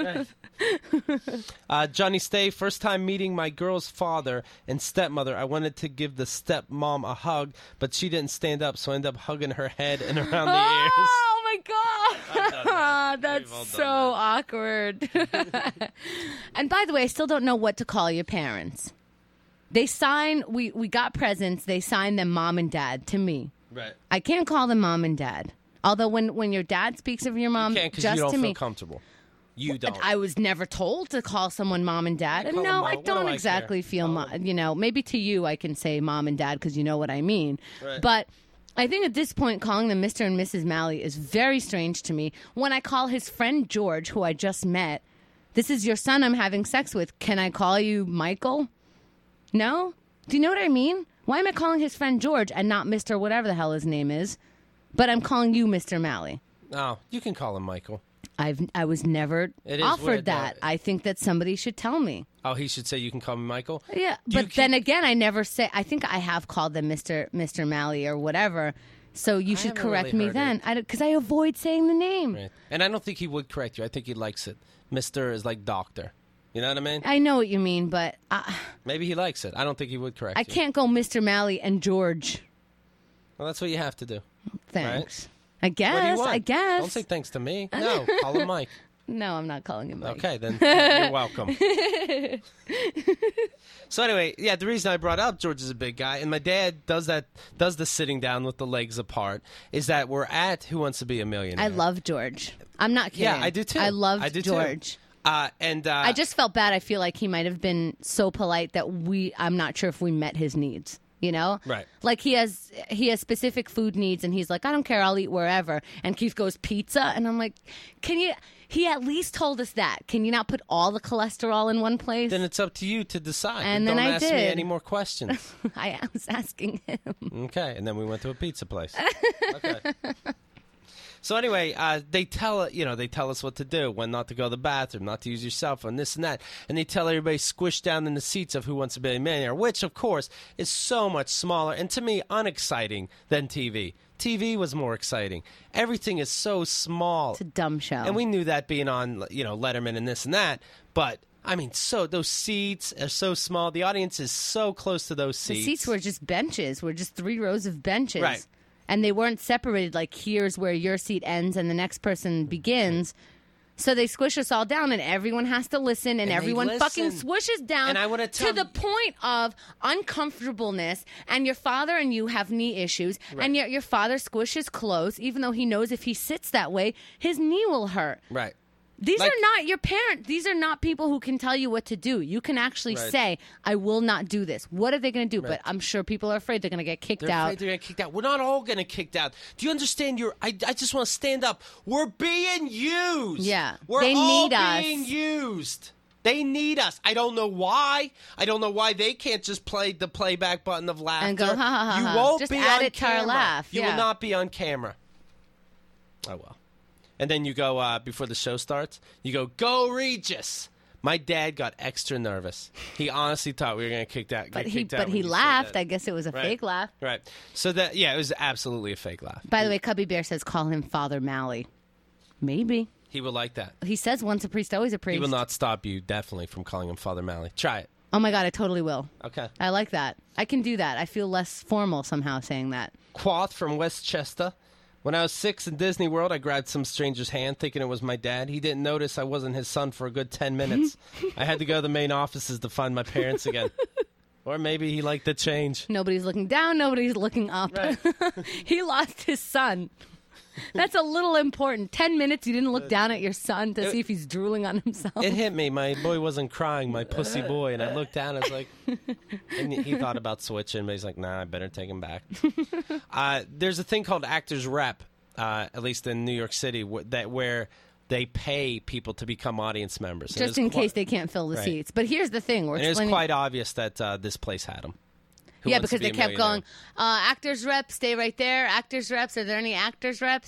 Uh, Johnny Stay, first time meeting my girl's father and stepmother. I wanted to give the stepmom a hug, but she didn't stand up, so I ended up hugging her head and around the ears. Oh my god, I've done that. that's We've all done so awkward. And by the way, I still don't know what to call your parents. They sign. We we got presents. They signed them mom and dad to me. Right. I can't call them mom and dad. Although when when your dad speaks of your mom, You can't because just you don't to feel me, comfortable. You don't. I was never told to call someone mom and dad. Yeah, And call no, them I mom. What don't do I exactly care? feel, mo- you know, maybe to you I can say mom and dad because you know what I mean. Right. But I think at this point, calling them Mister and Missus Malley is very strange to me. When I call his friend George, who I just met, this is your son I'm having sex with. Can I call you Michael? No? Do you know what I mean? Why am I calling his friend George and not Mister whatever the hell his name is? But I'm calling you Mister Malley. No, you can call him Michael. I've I was never It is offered weird, that. though. I think that somebody should tell me. Oh, he should say you can call me Michael. Yeah, Do you but then keep- again, I never say. I think I have called them Mister Mister Malley or whatever. So you should haven't correct really me heard then, it. because I, avoid saying the name. Right. And I don't think he would correct you. I think he likes it. Mister is like doctor. You know what I mean? I know what you mean, but I, Maybe he likes it. I don't think he would correct I you. can't go Mister Malley and George. Well, that's what you have to do. Thanks. I What do you guess. want? I guess. Don't say thanks to me. No, call him Mike. No, I'm not calling him Mike. Okay, then you're welcome. So anyway, yeah, the reason I brought up George is a big guy, and my dad does that, does the sitting down with the legs apart, is that we're at Who Wants to Be a Millionaire. I love George. I'm not kidding. Yeah, I do too. I loved I do too. George. Uh, and uh, I just felt bad. I feel like he might have been so polite that we. I'm not sure if we met his needs. You know, Right. Like he has he has specific food needs, and he's like, I don't care, I'll eat wherever. And Keith goes pizza, and I'm like, can you? He at least told us that. Can you not put all the cholesterol in one place? then it's up to you to decide. And don't then I ask me did. any more questions. I was asking him. Okay, and then we went to a pizza place. Okay. So anyway, uh, they tell you know they tell us what to do, when not to go to the bathroom, not to use your cell phone, this and that, and they tell everybody squish down in the seats of Who Wants to Be a Millionaire, which of course is so much smaller and to me unexciting than T V. T V was more exciting. Everything is so small. It's a dumb show. And we knew that being on, you know, Letterman and this and that, but I mean, so those seats are so small. The audience is so close to those the seats. seats were just benches. Were just three rows of benches. Right. And they weren't separated like here's where your seat ends and the next person begins. So they squish us all down, and everyone has to listen, and, And they everyone fucking listen. swishes down And I wanna tell- to the point of uncomfortableness. And your father and you have knee issues, and yet your father squishes close, even though he knows if he sits that way, his knee will hurt. Right. These Like- are not your parents. These are not people who can tell you what to do. You can actually Right. say, I will not do this. What are they going to do? Right. But I'm sure people are afraid they're going to get kicked They're out. afraid they're going to get kicked out. We're not all going to get kicked out. Do you understand? You're, I, I just want to stand up. We're being used. Yeah. We're They all need us. being used. They need us. I don't know why. I don't know why they can't just play the playback button of laughter. And go, ha, ha, ha, You ha. won't Just be add on it to our camera. laugh, You yeah. will not be on camera. Oh, well. And then you go, uh, before the show starts, you go, go Regis. My dad got extra nervous. He honestly thought we were going to kick that. But get he, kicked out but when he you said laughed. that. I guess it was a Right. fake laugh. Right. So that, yeah, it was absolutely a fake laugh. By the way, Cubby Bear says call him Father Malley. Maybe. He will like that. He says once a priest, always a priest. He will not stop you, definitely, from calling him Father Malley. Try it. Oh my God, I totally will. Okay. I like that. I can do that. I feel less formal somehow saying that. Quoth from Westchester. When I was six in Disney World, I grabbed some stranger's hand thinking it was my dad. He didn't notice I wasn't his son for a good ten minutes. I had to go to the main offices to find my parents again. Or maybe he liked the change. Nobody's looking down, nobody's looking up. Right. He lost his son. That's a little important. Ten minutes you didn't look down at your son to see if he's drooling on himself. It hit me. My boy wasn't crying, my pussy boy. And I looked down, I was like... And he thought about switching, but he's like, nah, I better take him back. uh, there's a thing called Actors Rep, uh, at least in New York City, wh- that where they pay people to become audience members. And Just it's in qui- case they can't fill the Right. seats. But here's the thing. We're And it was explaining- quite obvious that uh, this place had them. Who yeah, Wants to because Be they a kept going, Millionaire? uh, actors reps, stay right there. Actors reps, are there any actors reps?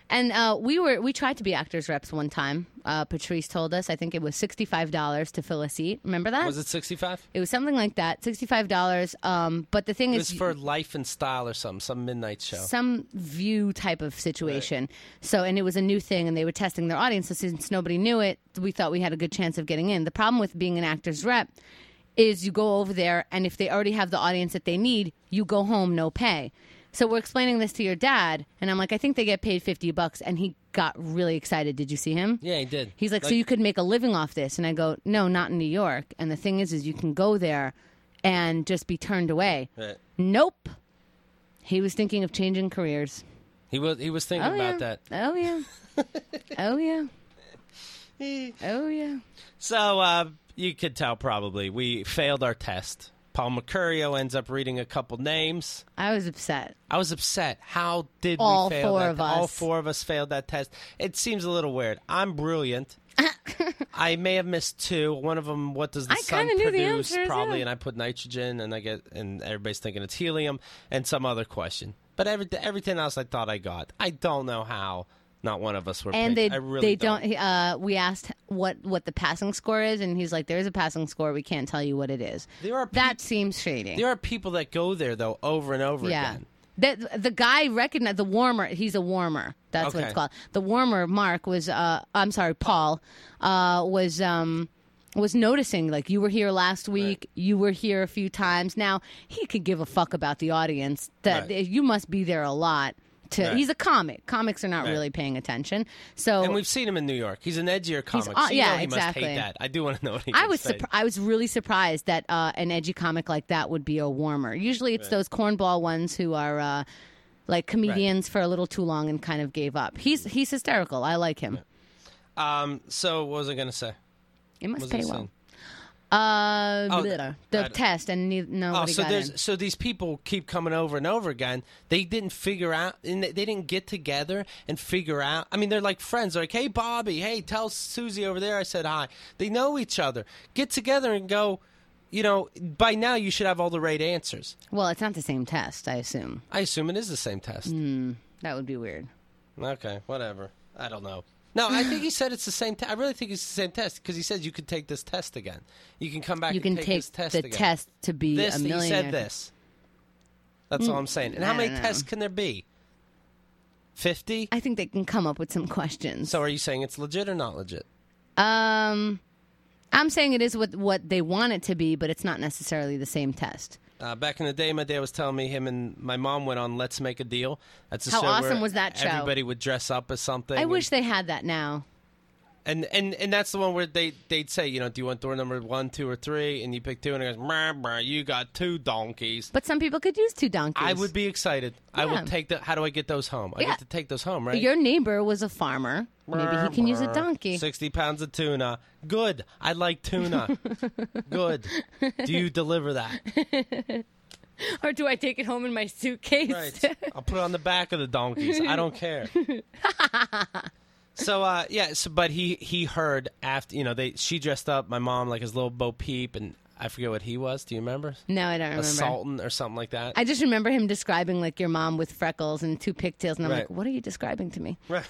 And uh, we were we tried to be actors reps one time. Uh, Patrice told us. I think it was sixty-five dollars to fill a seat. Remember that? Was it sixty-five? It was something like that, sixty-five dollars. Um, but the thing It is, was for Life and Style or something, some midnight show. some View type of situation. So, and it was a new thing, and they were testing their audience. So since nobody knew it, we thought we had a good chance of getting in. The problem with being an actor's rep is you go over there, and if they already have the audience that they need, you go home no pay. So we're explaining this to your dad, and I'm like, I think they get paid fifty bucks, and he got really excited. Did you see him? Yeah, he did. He's like, so you could make a living off this? And I go, no, not in New York. And the thing is, is you can go there and just be turned away. Right. Nope. He was thinking of changing careers. He was he was thinking Oh, about yeah. that. Oh, yeah. oh, yeah. Oh, yeah. So uh, you could tell probably we failed our test. Paul Mercurio ends up reading a couple names. I was upset. I was upset. How did All we fail four that? of All us. four of us failed that test. It seems a little weird. I'm brilliant. I may have missed two. One of them, what does the I sun kinda knew the produce? answers, Probably, yeah. and I put nitrogen, and I get, and everybody's thinking it's helium, and some other question. But every, everything else, I thought I got. I don't know how. Not one of us were. And picked. they I really they don't. don't. Uh, we asked what what the passing score is, and he's like, "There's a passing score. We can't tell you what it is." There are that peop- seems shady. There are people that go there though over and over yeah. again. The, the guy recognized the warmer. He's a warmer. That's what Okay. it's called. The warmer, Mark was. Uh, I'm sorry, Paul uh, was. Um, was noticing, like, you were here last week, you were here a few times. Now, he could give a fuck about the audience. That Right. you must be there a lot. To, Right. He's a comic. Comics are not Right. really paying attention. So And we've seen him in New York. He's an edgier comic. uh, so you yeah, know he exactly. must hate that. I do want to know what he I can was say. surpri- I was really surprised that uh, an edgy comic like that would be a warmer. Usually, it's those cornball ones who are uh, like comedians for a little too long and kind of gave up. He's he's hysterical. I like him. Um. So what was I going to say? It must What was pay I well. saying? Uh, Oh, the I- test and ne- Oh, nobody so got there's in. so these people keep coming over and over again. They didn't figure out, and they, they didn't get together and figure out. I mean, they're like friends. They're like, hey, Bobby, hey, tell Susie over there I said hi. They know each other. Get together and go. You know, by now you should have all the right answers. Well, it's not the same test, I assume. I assume it is the same test. That would be weird. Okay, whatever. I don't know. No, I think he said it's the same test. I really think it's the same test because he says you could take this test again. You can come back You and can take, take this test the again. test to be this, a he millionaire. said this. That's all I'm saying. And how I many don't know. tests can there be? fifty? I think they can come up with some questions. So are you saying it's legit or not legit? Um, I'm saying it is what what they want it to be, but it's not necessarily the same test. Uh, back in the day, my dad was telling me him and my mom went on Let's Make a Deal. That's a How show awesome where was that show? Everybody would dress up as something. I and- wish they had that now. And, and and that's the one where they, they'd say, you know, do you want door number one, two, or three? And you pick two, and it goes, brr, brr, you got two donkeys. But some people could use two donkeys. I would be excited. I Yeah. would take the. How do I get those home? I Yeah. get to take those home, right? Your neighbor was a farmer. Maybe he can use a donkey. Sixty pounds of tuna. Good. I like tuna. Good. Do you deliver that? Or do I take it home in my suitcase? Right. I'll put it on the back of the donkeys. I don't care. So uh, yeah, so, but he he heard after, you know, they she dressed up my mom like his little Bo Peep, and I forget what he was. Do you remember? No, I don't A remember. sultan or something like that. I just remember him describing like your mom with freckles and two pigtails, and I'm Right. like, what are you describing to me? Right.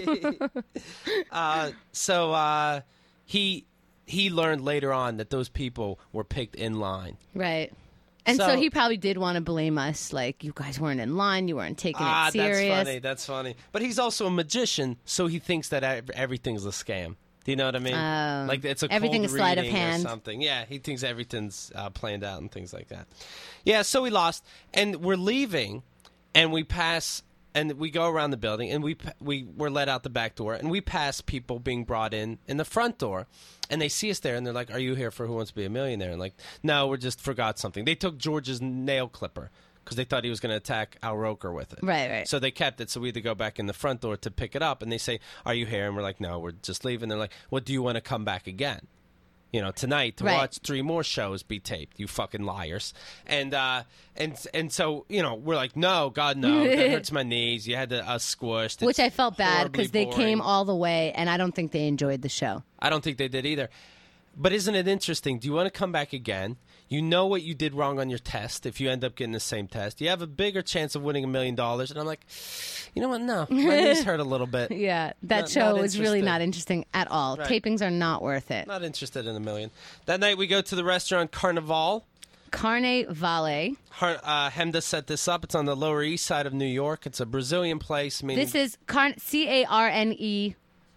uh, so uh, he he learned later on that those people were picked in line. Right. And so, So- he probably did want to blame us, like, you guys weren't in line, you weren't taking Ah, it serious. that's funny. That's funny. But he's also a magician, so he thinks that ev- everything's a scam. Do you know what I mean? Oh. Like it's a Everything cold is sleight of reading or hand. something. Yeah, he thinks everything's uh, planned out and things like that. Yeah, so we lost, and we're leaving, and we pass, and we go around the building, and we pa- we were let out the back door, and we pass people being brought in in the front door. And they see us there, and they're like, "Are you here for Who Wants to Be a Millionaire?" And like, "No, we just forgot something." They took George's nail clipper because they thought he was going to attack Al Roker with it. Right, right. So they kept it. So we had to go back in the front door to pick it up. And they say, "Are you here?" And we're like, "No, we're just leaving." They're like, "Well, do you want to come back again? You know, tonight to Right. watch three more shows be taped? You fucking liars!" And uh, and and so you know, we're like, "No, God, no, that hurts my knees. You had to us squished." Which It's I felt bad horribly because they boring." came all the way, and I don't think they enjoyed the show. I don't think they did either. But isn't it interesting? Do you want to come back again? You know what you did wrong on your test if you end up getting the same test. You have a bigger chance of winning a million dollars. And I'm like, you know what? No, my knees hurt a little bit. Yeah, that Not- show not was really interested. not interesting at all. Right. Tapings are not worth it. Not interested in a million. That night we go to the restaurant Carnival. Carne Vale. Har- uh, Hemda set this up. It's on the Lower East Side of New York. It's a Brazilian place. Meaning This is Car- C A R N E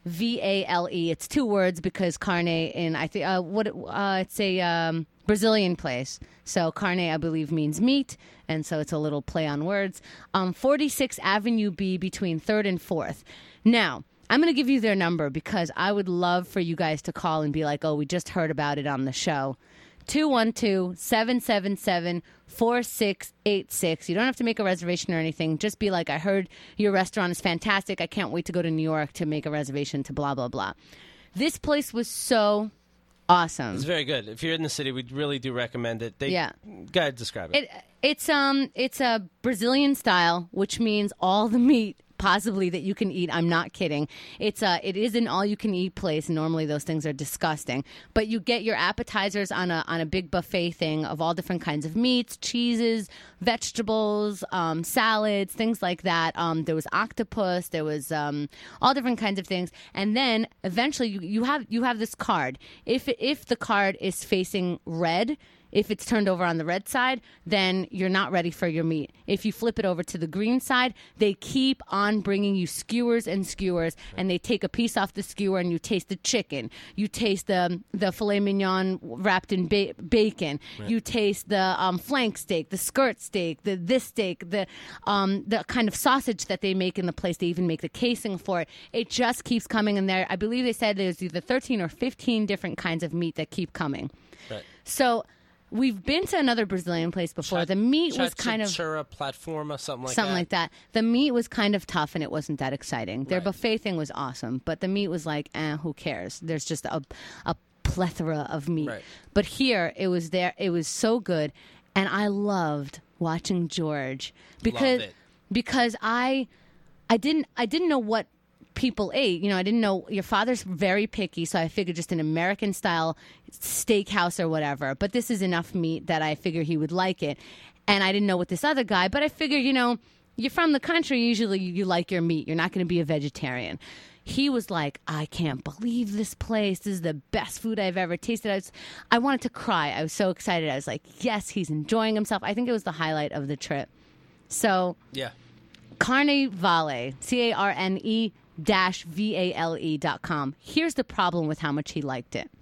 V A L E. It's two words because carne in I think uh, what it- uh, it's a um, Brazilian place. So carne, I believe, means meat, and so it's a little play on words. Um, forty-six Avenue B between third and fourth. Now, I'm going to give you their number because I would love for you guys to call and be like, "Oh, we just heard about it on the show." two one two, seven seven seven, four six eight six. You don't have to make a reservation or anything. Just be like, I heard your restaurant is fantastic. I can't wait to go to New York to make a reservation to blah, blah, blah. This place was so awesome. it's very good. If you're in the city, we really do recommend it. They, Yeah. Go ahead, describe it. It, it's, um, it's a Brazilian style, which means all the meat possibly that you can eat. I'm not kidding. It's a, it is an all-you-can-eat place. Normally, those things are disgusting, but you get your appetizers on a on a big buffet thing of all different kinds of meats, cheeses, vegetables, um, salads, things like that. Um, there was octopus. There was um, all different kinds of things, and then eventually you, you have you have this card. If if the card is facing red. If it's turned over on the red side, then you're not ready for your meat. If you flip it over to the green side, they keep on bringing you skewers and skewers, and they take a piece off the skewer, and you taste the chicken. You taste the the filet mignon wrapped in ba- bacon. Right. You taste the um, flank steak, the skirt steak, the this steak, the um, the kind of sausage that they make in the place. They even make the casing for it. It just keeps coming in there. I believe they said there's either thirteen or fifteen different kinds of meat that keep coming. Right. So we've been to another Brazilian place before. Ch- the meat was kind of Chura platforma, something like something that. like that. The meat was kind of tough, and it wasn't that exciting. Their Right. buffet thing was awesome, but the meat was like, eh, who cares? There's just a a plethora of meat. Right. But here, it was there. It was so good, and I loved watching George because Loved it. because I I didn't I didn't know what people ate. You know, I didn't know. Your father's very picky, so I figured just an American style steakhouse or whatever. But this is enough meat that I figure he would like it. And I didn't know what this other guy, but I figured, you know, you're from the country, usually you, you like your meat. You're not going to be a vegetarian. He was like, I can't believe this place. This is the best food I've ever tasted. I, was, I wanted to cry. I was so excited. I was like, yes, he's enjoying himself. I think it was the highlight of the trip. So, Yeah. Carne Vale, C A R N E dash V A L E dot com. Here's the problem with how much he liked it.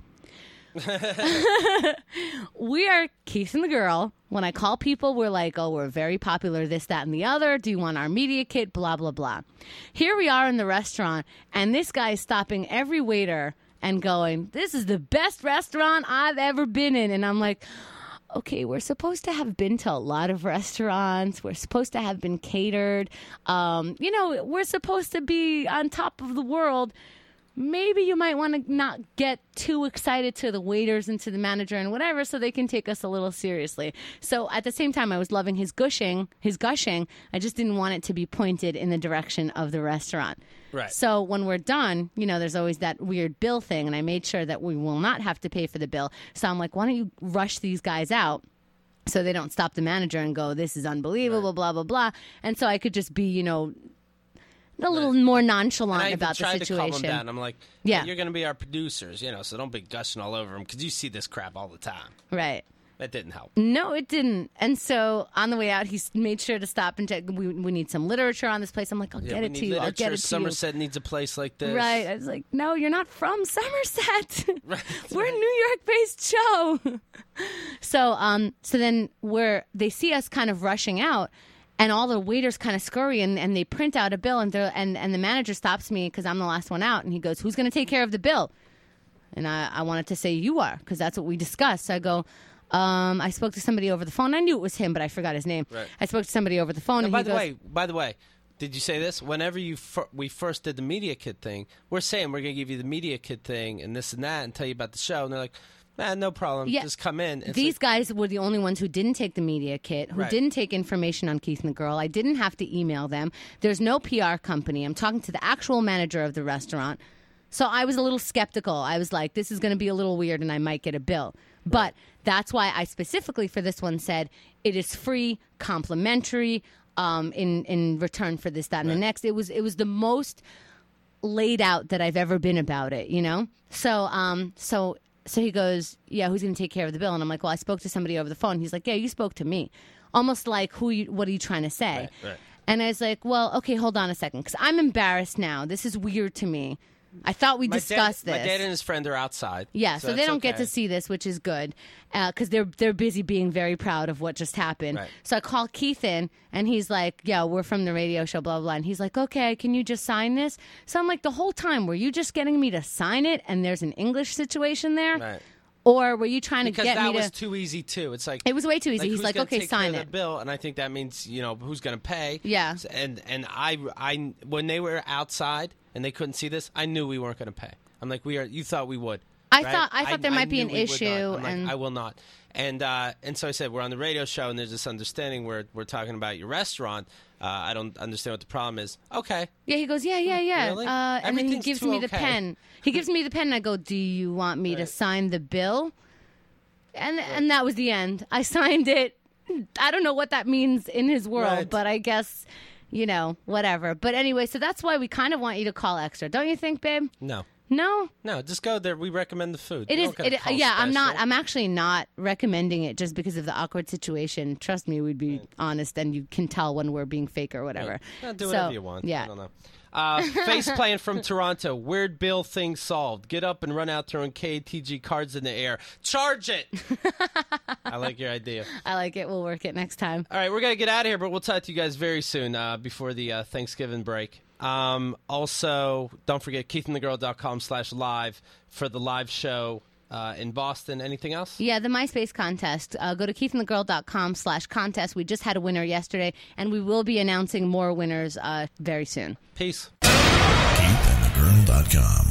We are Keith and the girl. When I call people, we're like, oh, we're very popular, this, that, and the other. Do you want our media kit? Blah, blah, blah. Here we are in the restaurant, and this guy is stopping every waiter and going, this is the best restaurant I've ever been in. And I'm like, okay, we're supposed to have been to a lot of restaurants. We're supposed to have been catered. Um, you know, we're supposed to be on top of the world. Maybe you might want to not get too excited to the waiters and to the manager and whatever, so they can take us a little seriously. So at the same time, I was loving his gushing, his gushing. I just didn't want it to be pointed in the direction of the restaurant. Right. So when we're done, you know, there's always that weird bill thing, and I made sure that we will not have to pay for the bill. So I'm like, why don't you rush these guys out so they don't stop the manager and go, this is unbelievable, Right. blah, blah, blah. And so I could just be, you know, a little more nonchalant And I even about the tried situation. to calm them down. I'm like, Yeah. yeah, you're going to be our producers, you know, so don't be gushing all over them because you see this crap all the time. Right. That didn't help. No, it didn't. And so on the way out, he s- made sure to stop and check. We, we need some literature on this place. I'm like, I'll Yeah, get we it need to you. I'll literature. get it to Somerset needs a place like you. this. Right. I was like, no, you're not from Somerset. Right. We're a New York-based show. so, um, so then we're they see us kind of rushing out. And all the waiters kind of scurry, and, and they print out a bill, and they're- and and the manager stops me because I'm the last one out, and he goes, "Who's going to take care of the bill?" And I, I wanted to say, "You are," because that's what we discussed. So I go, um, I spoke to somebody over the phone. I knew it was him, but I forgot his name. Right. I spoke to somebody over the phone, And and by he the goes, way, by the way, did you say this? Whenever you fir- we first did the media kit thing, we're saying we're going to give you the media kit thing and this and that and tell you about the show. And they're like, man, no problem. Yeah. Just come in. It's These like, guys were the only ones who didn't take the media kit, who Right. didn't take information on Keith and the Girl. I didn't have to email them. There's no P R company. I'm talking to the actual manager of the restaurant. So I was a little skeptical. I was like, this is going to be a little weird and I might get a bill. But that's why I specifically for this one said it is free, complimentary, um, in, in return for this, that, and Right. the next. It was it was the most laid out that I've ever been about it, you know? So um so so he goes, yeah, who's going to take care of the bill? And I'm like, well, I spoke to somebody over the phone. He's like, yeah, you spoke to me. Almost like, who? You, what are you trying to say? Right, right. And I was like, well, okay, hold on a second, because I'm embarrassed now. This is weird to me. I thought we My discussed dad, this. My dad and his friend are outside. Yeah, so, they that's don't get okay. to see this, which is good, because they're they're busy being very proud of what just happened. Right. So I call Keith in, and he's like, "Yeah, we're from the radio show, blah blah." blah. And he's like, "Okay, can you just sign this?" So I'm like, "The whole time, were you just getting me to sign it, and there's an English situation there, Right. or were you trying Because to get that me to?" was too easy too. It's like It was way too easy. He's who's like, gonna "Okay, take sign care it." of the bill, and I think that means you know who's going to pay. Yeah. And and I I when they were outside and they couldn't see this, I knew we weren't going to pay. I'm like, we are. You thought we would. I right? thought- I thought there might be knew an we would not. issue, I'm like, and- I will not. And uh, and so I said, we're on the radio show, and there's this understanding where we're talking about your restaurant. Uh, I don't understand what the problem is. Okay. Yeah, he goes, yeah, yeah, yeah. Really? Uh, and then he Everything's gives too me the okay. pen. He gives me the pen, and I go, do you want me to sign the bill? And and that was the end. I signed it. I don't know what that means in his world, Right. but I guess, you know, whatever. But anyway, so that's why we kind of want you to call extra. Don't you think, babe? No. No? No. Just go there. We recommend the food. It You is. don't gotta It, call yeah, I'm not. special. I'm actually not recommending it just because of the awkward situation. Trust me, we'd be honest, and you can tell when we're being fake or whatever. Yeah, do So, whatever you want. Yeah. I don't know. Uh, face plant from Toronto. Weird bill thing solved. Get up and run out throwing K A T G cards in the air. Charge it. I like your idea. I like it. We'll work it next time. All right, we're going to get out of here, but we'll talk to you guys very soon uh, before the uh, Thanksgiving break. Um, also, don't forget keithandthegirl.com slash live for the live show uh, in Boston. Anything else? Yeah, the MySpace contest. Uh, go to keithandthegirl.com slash contest. We just had a winner yesterday, and we will be announcing more winners uh, very soon. Peace. keith and the girl dot com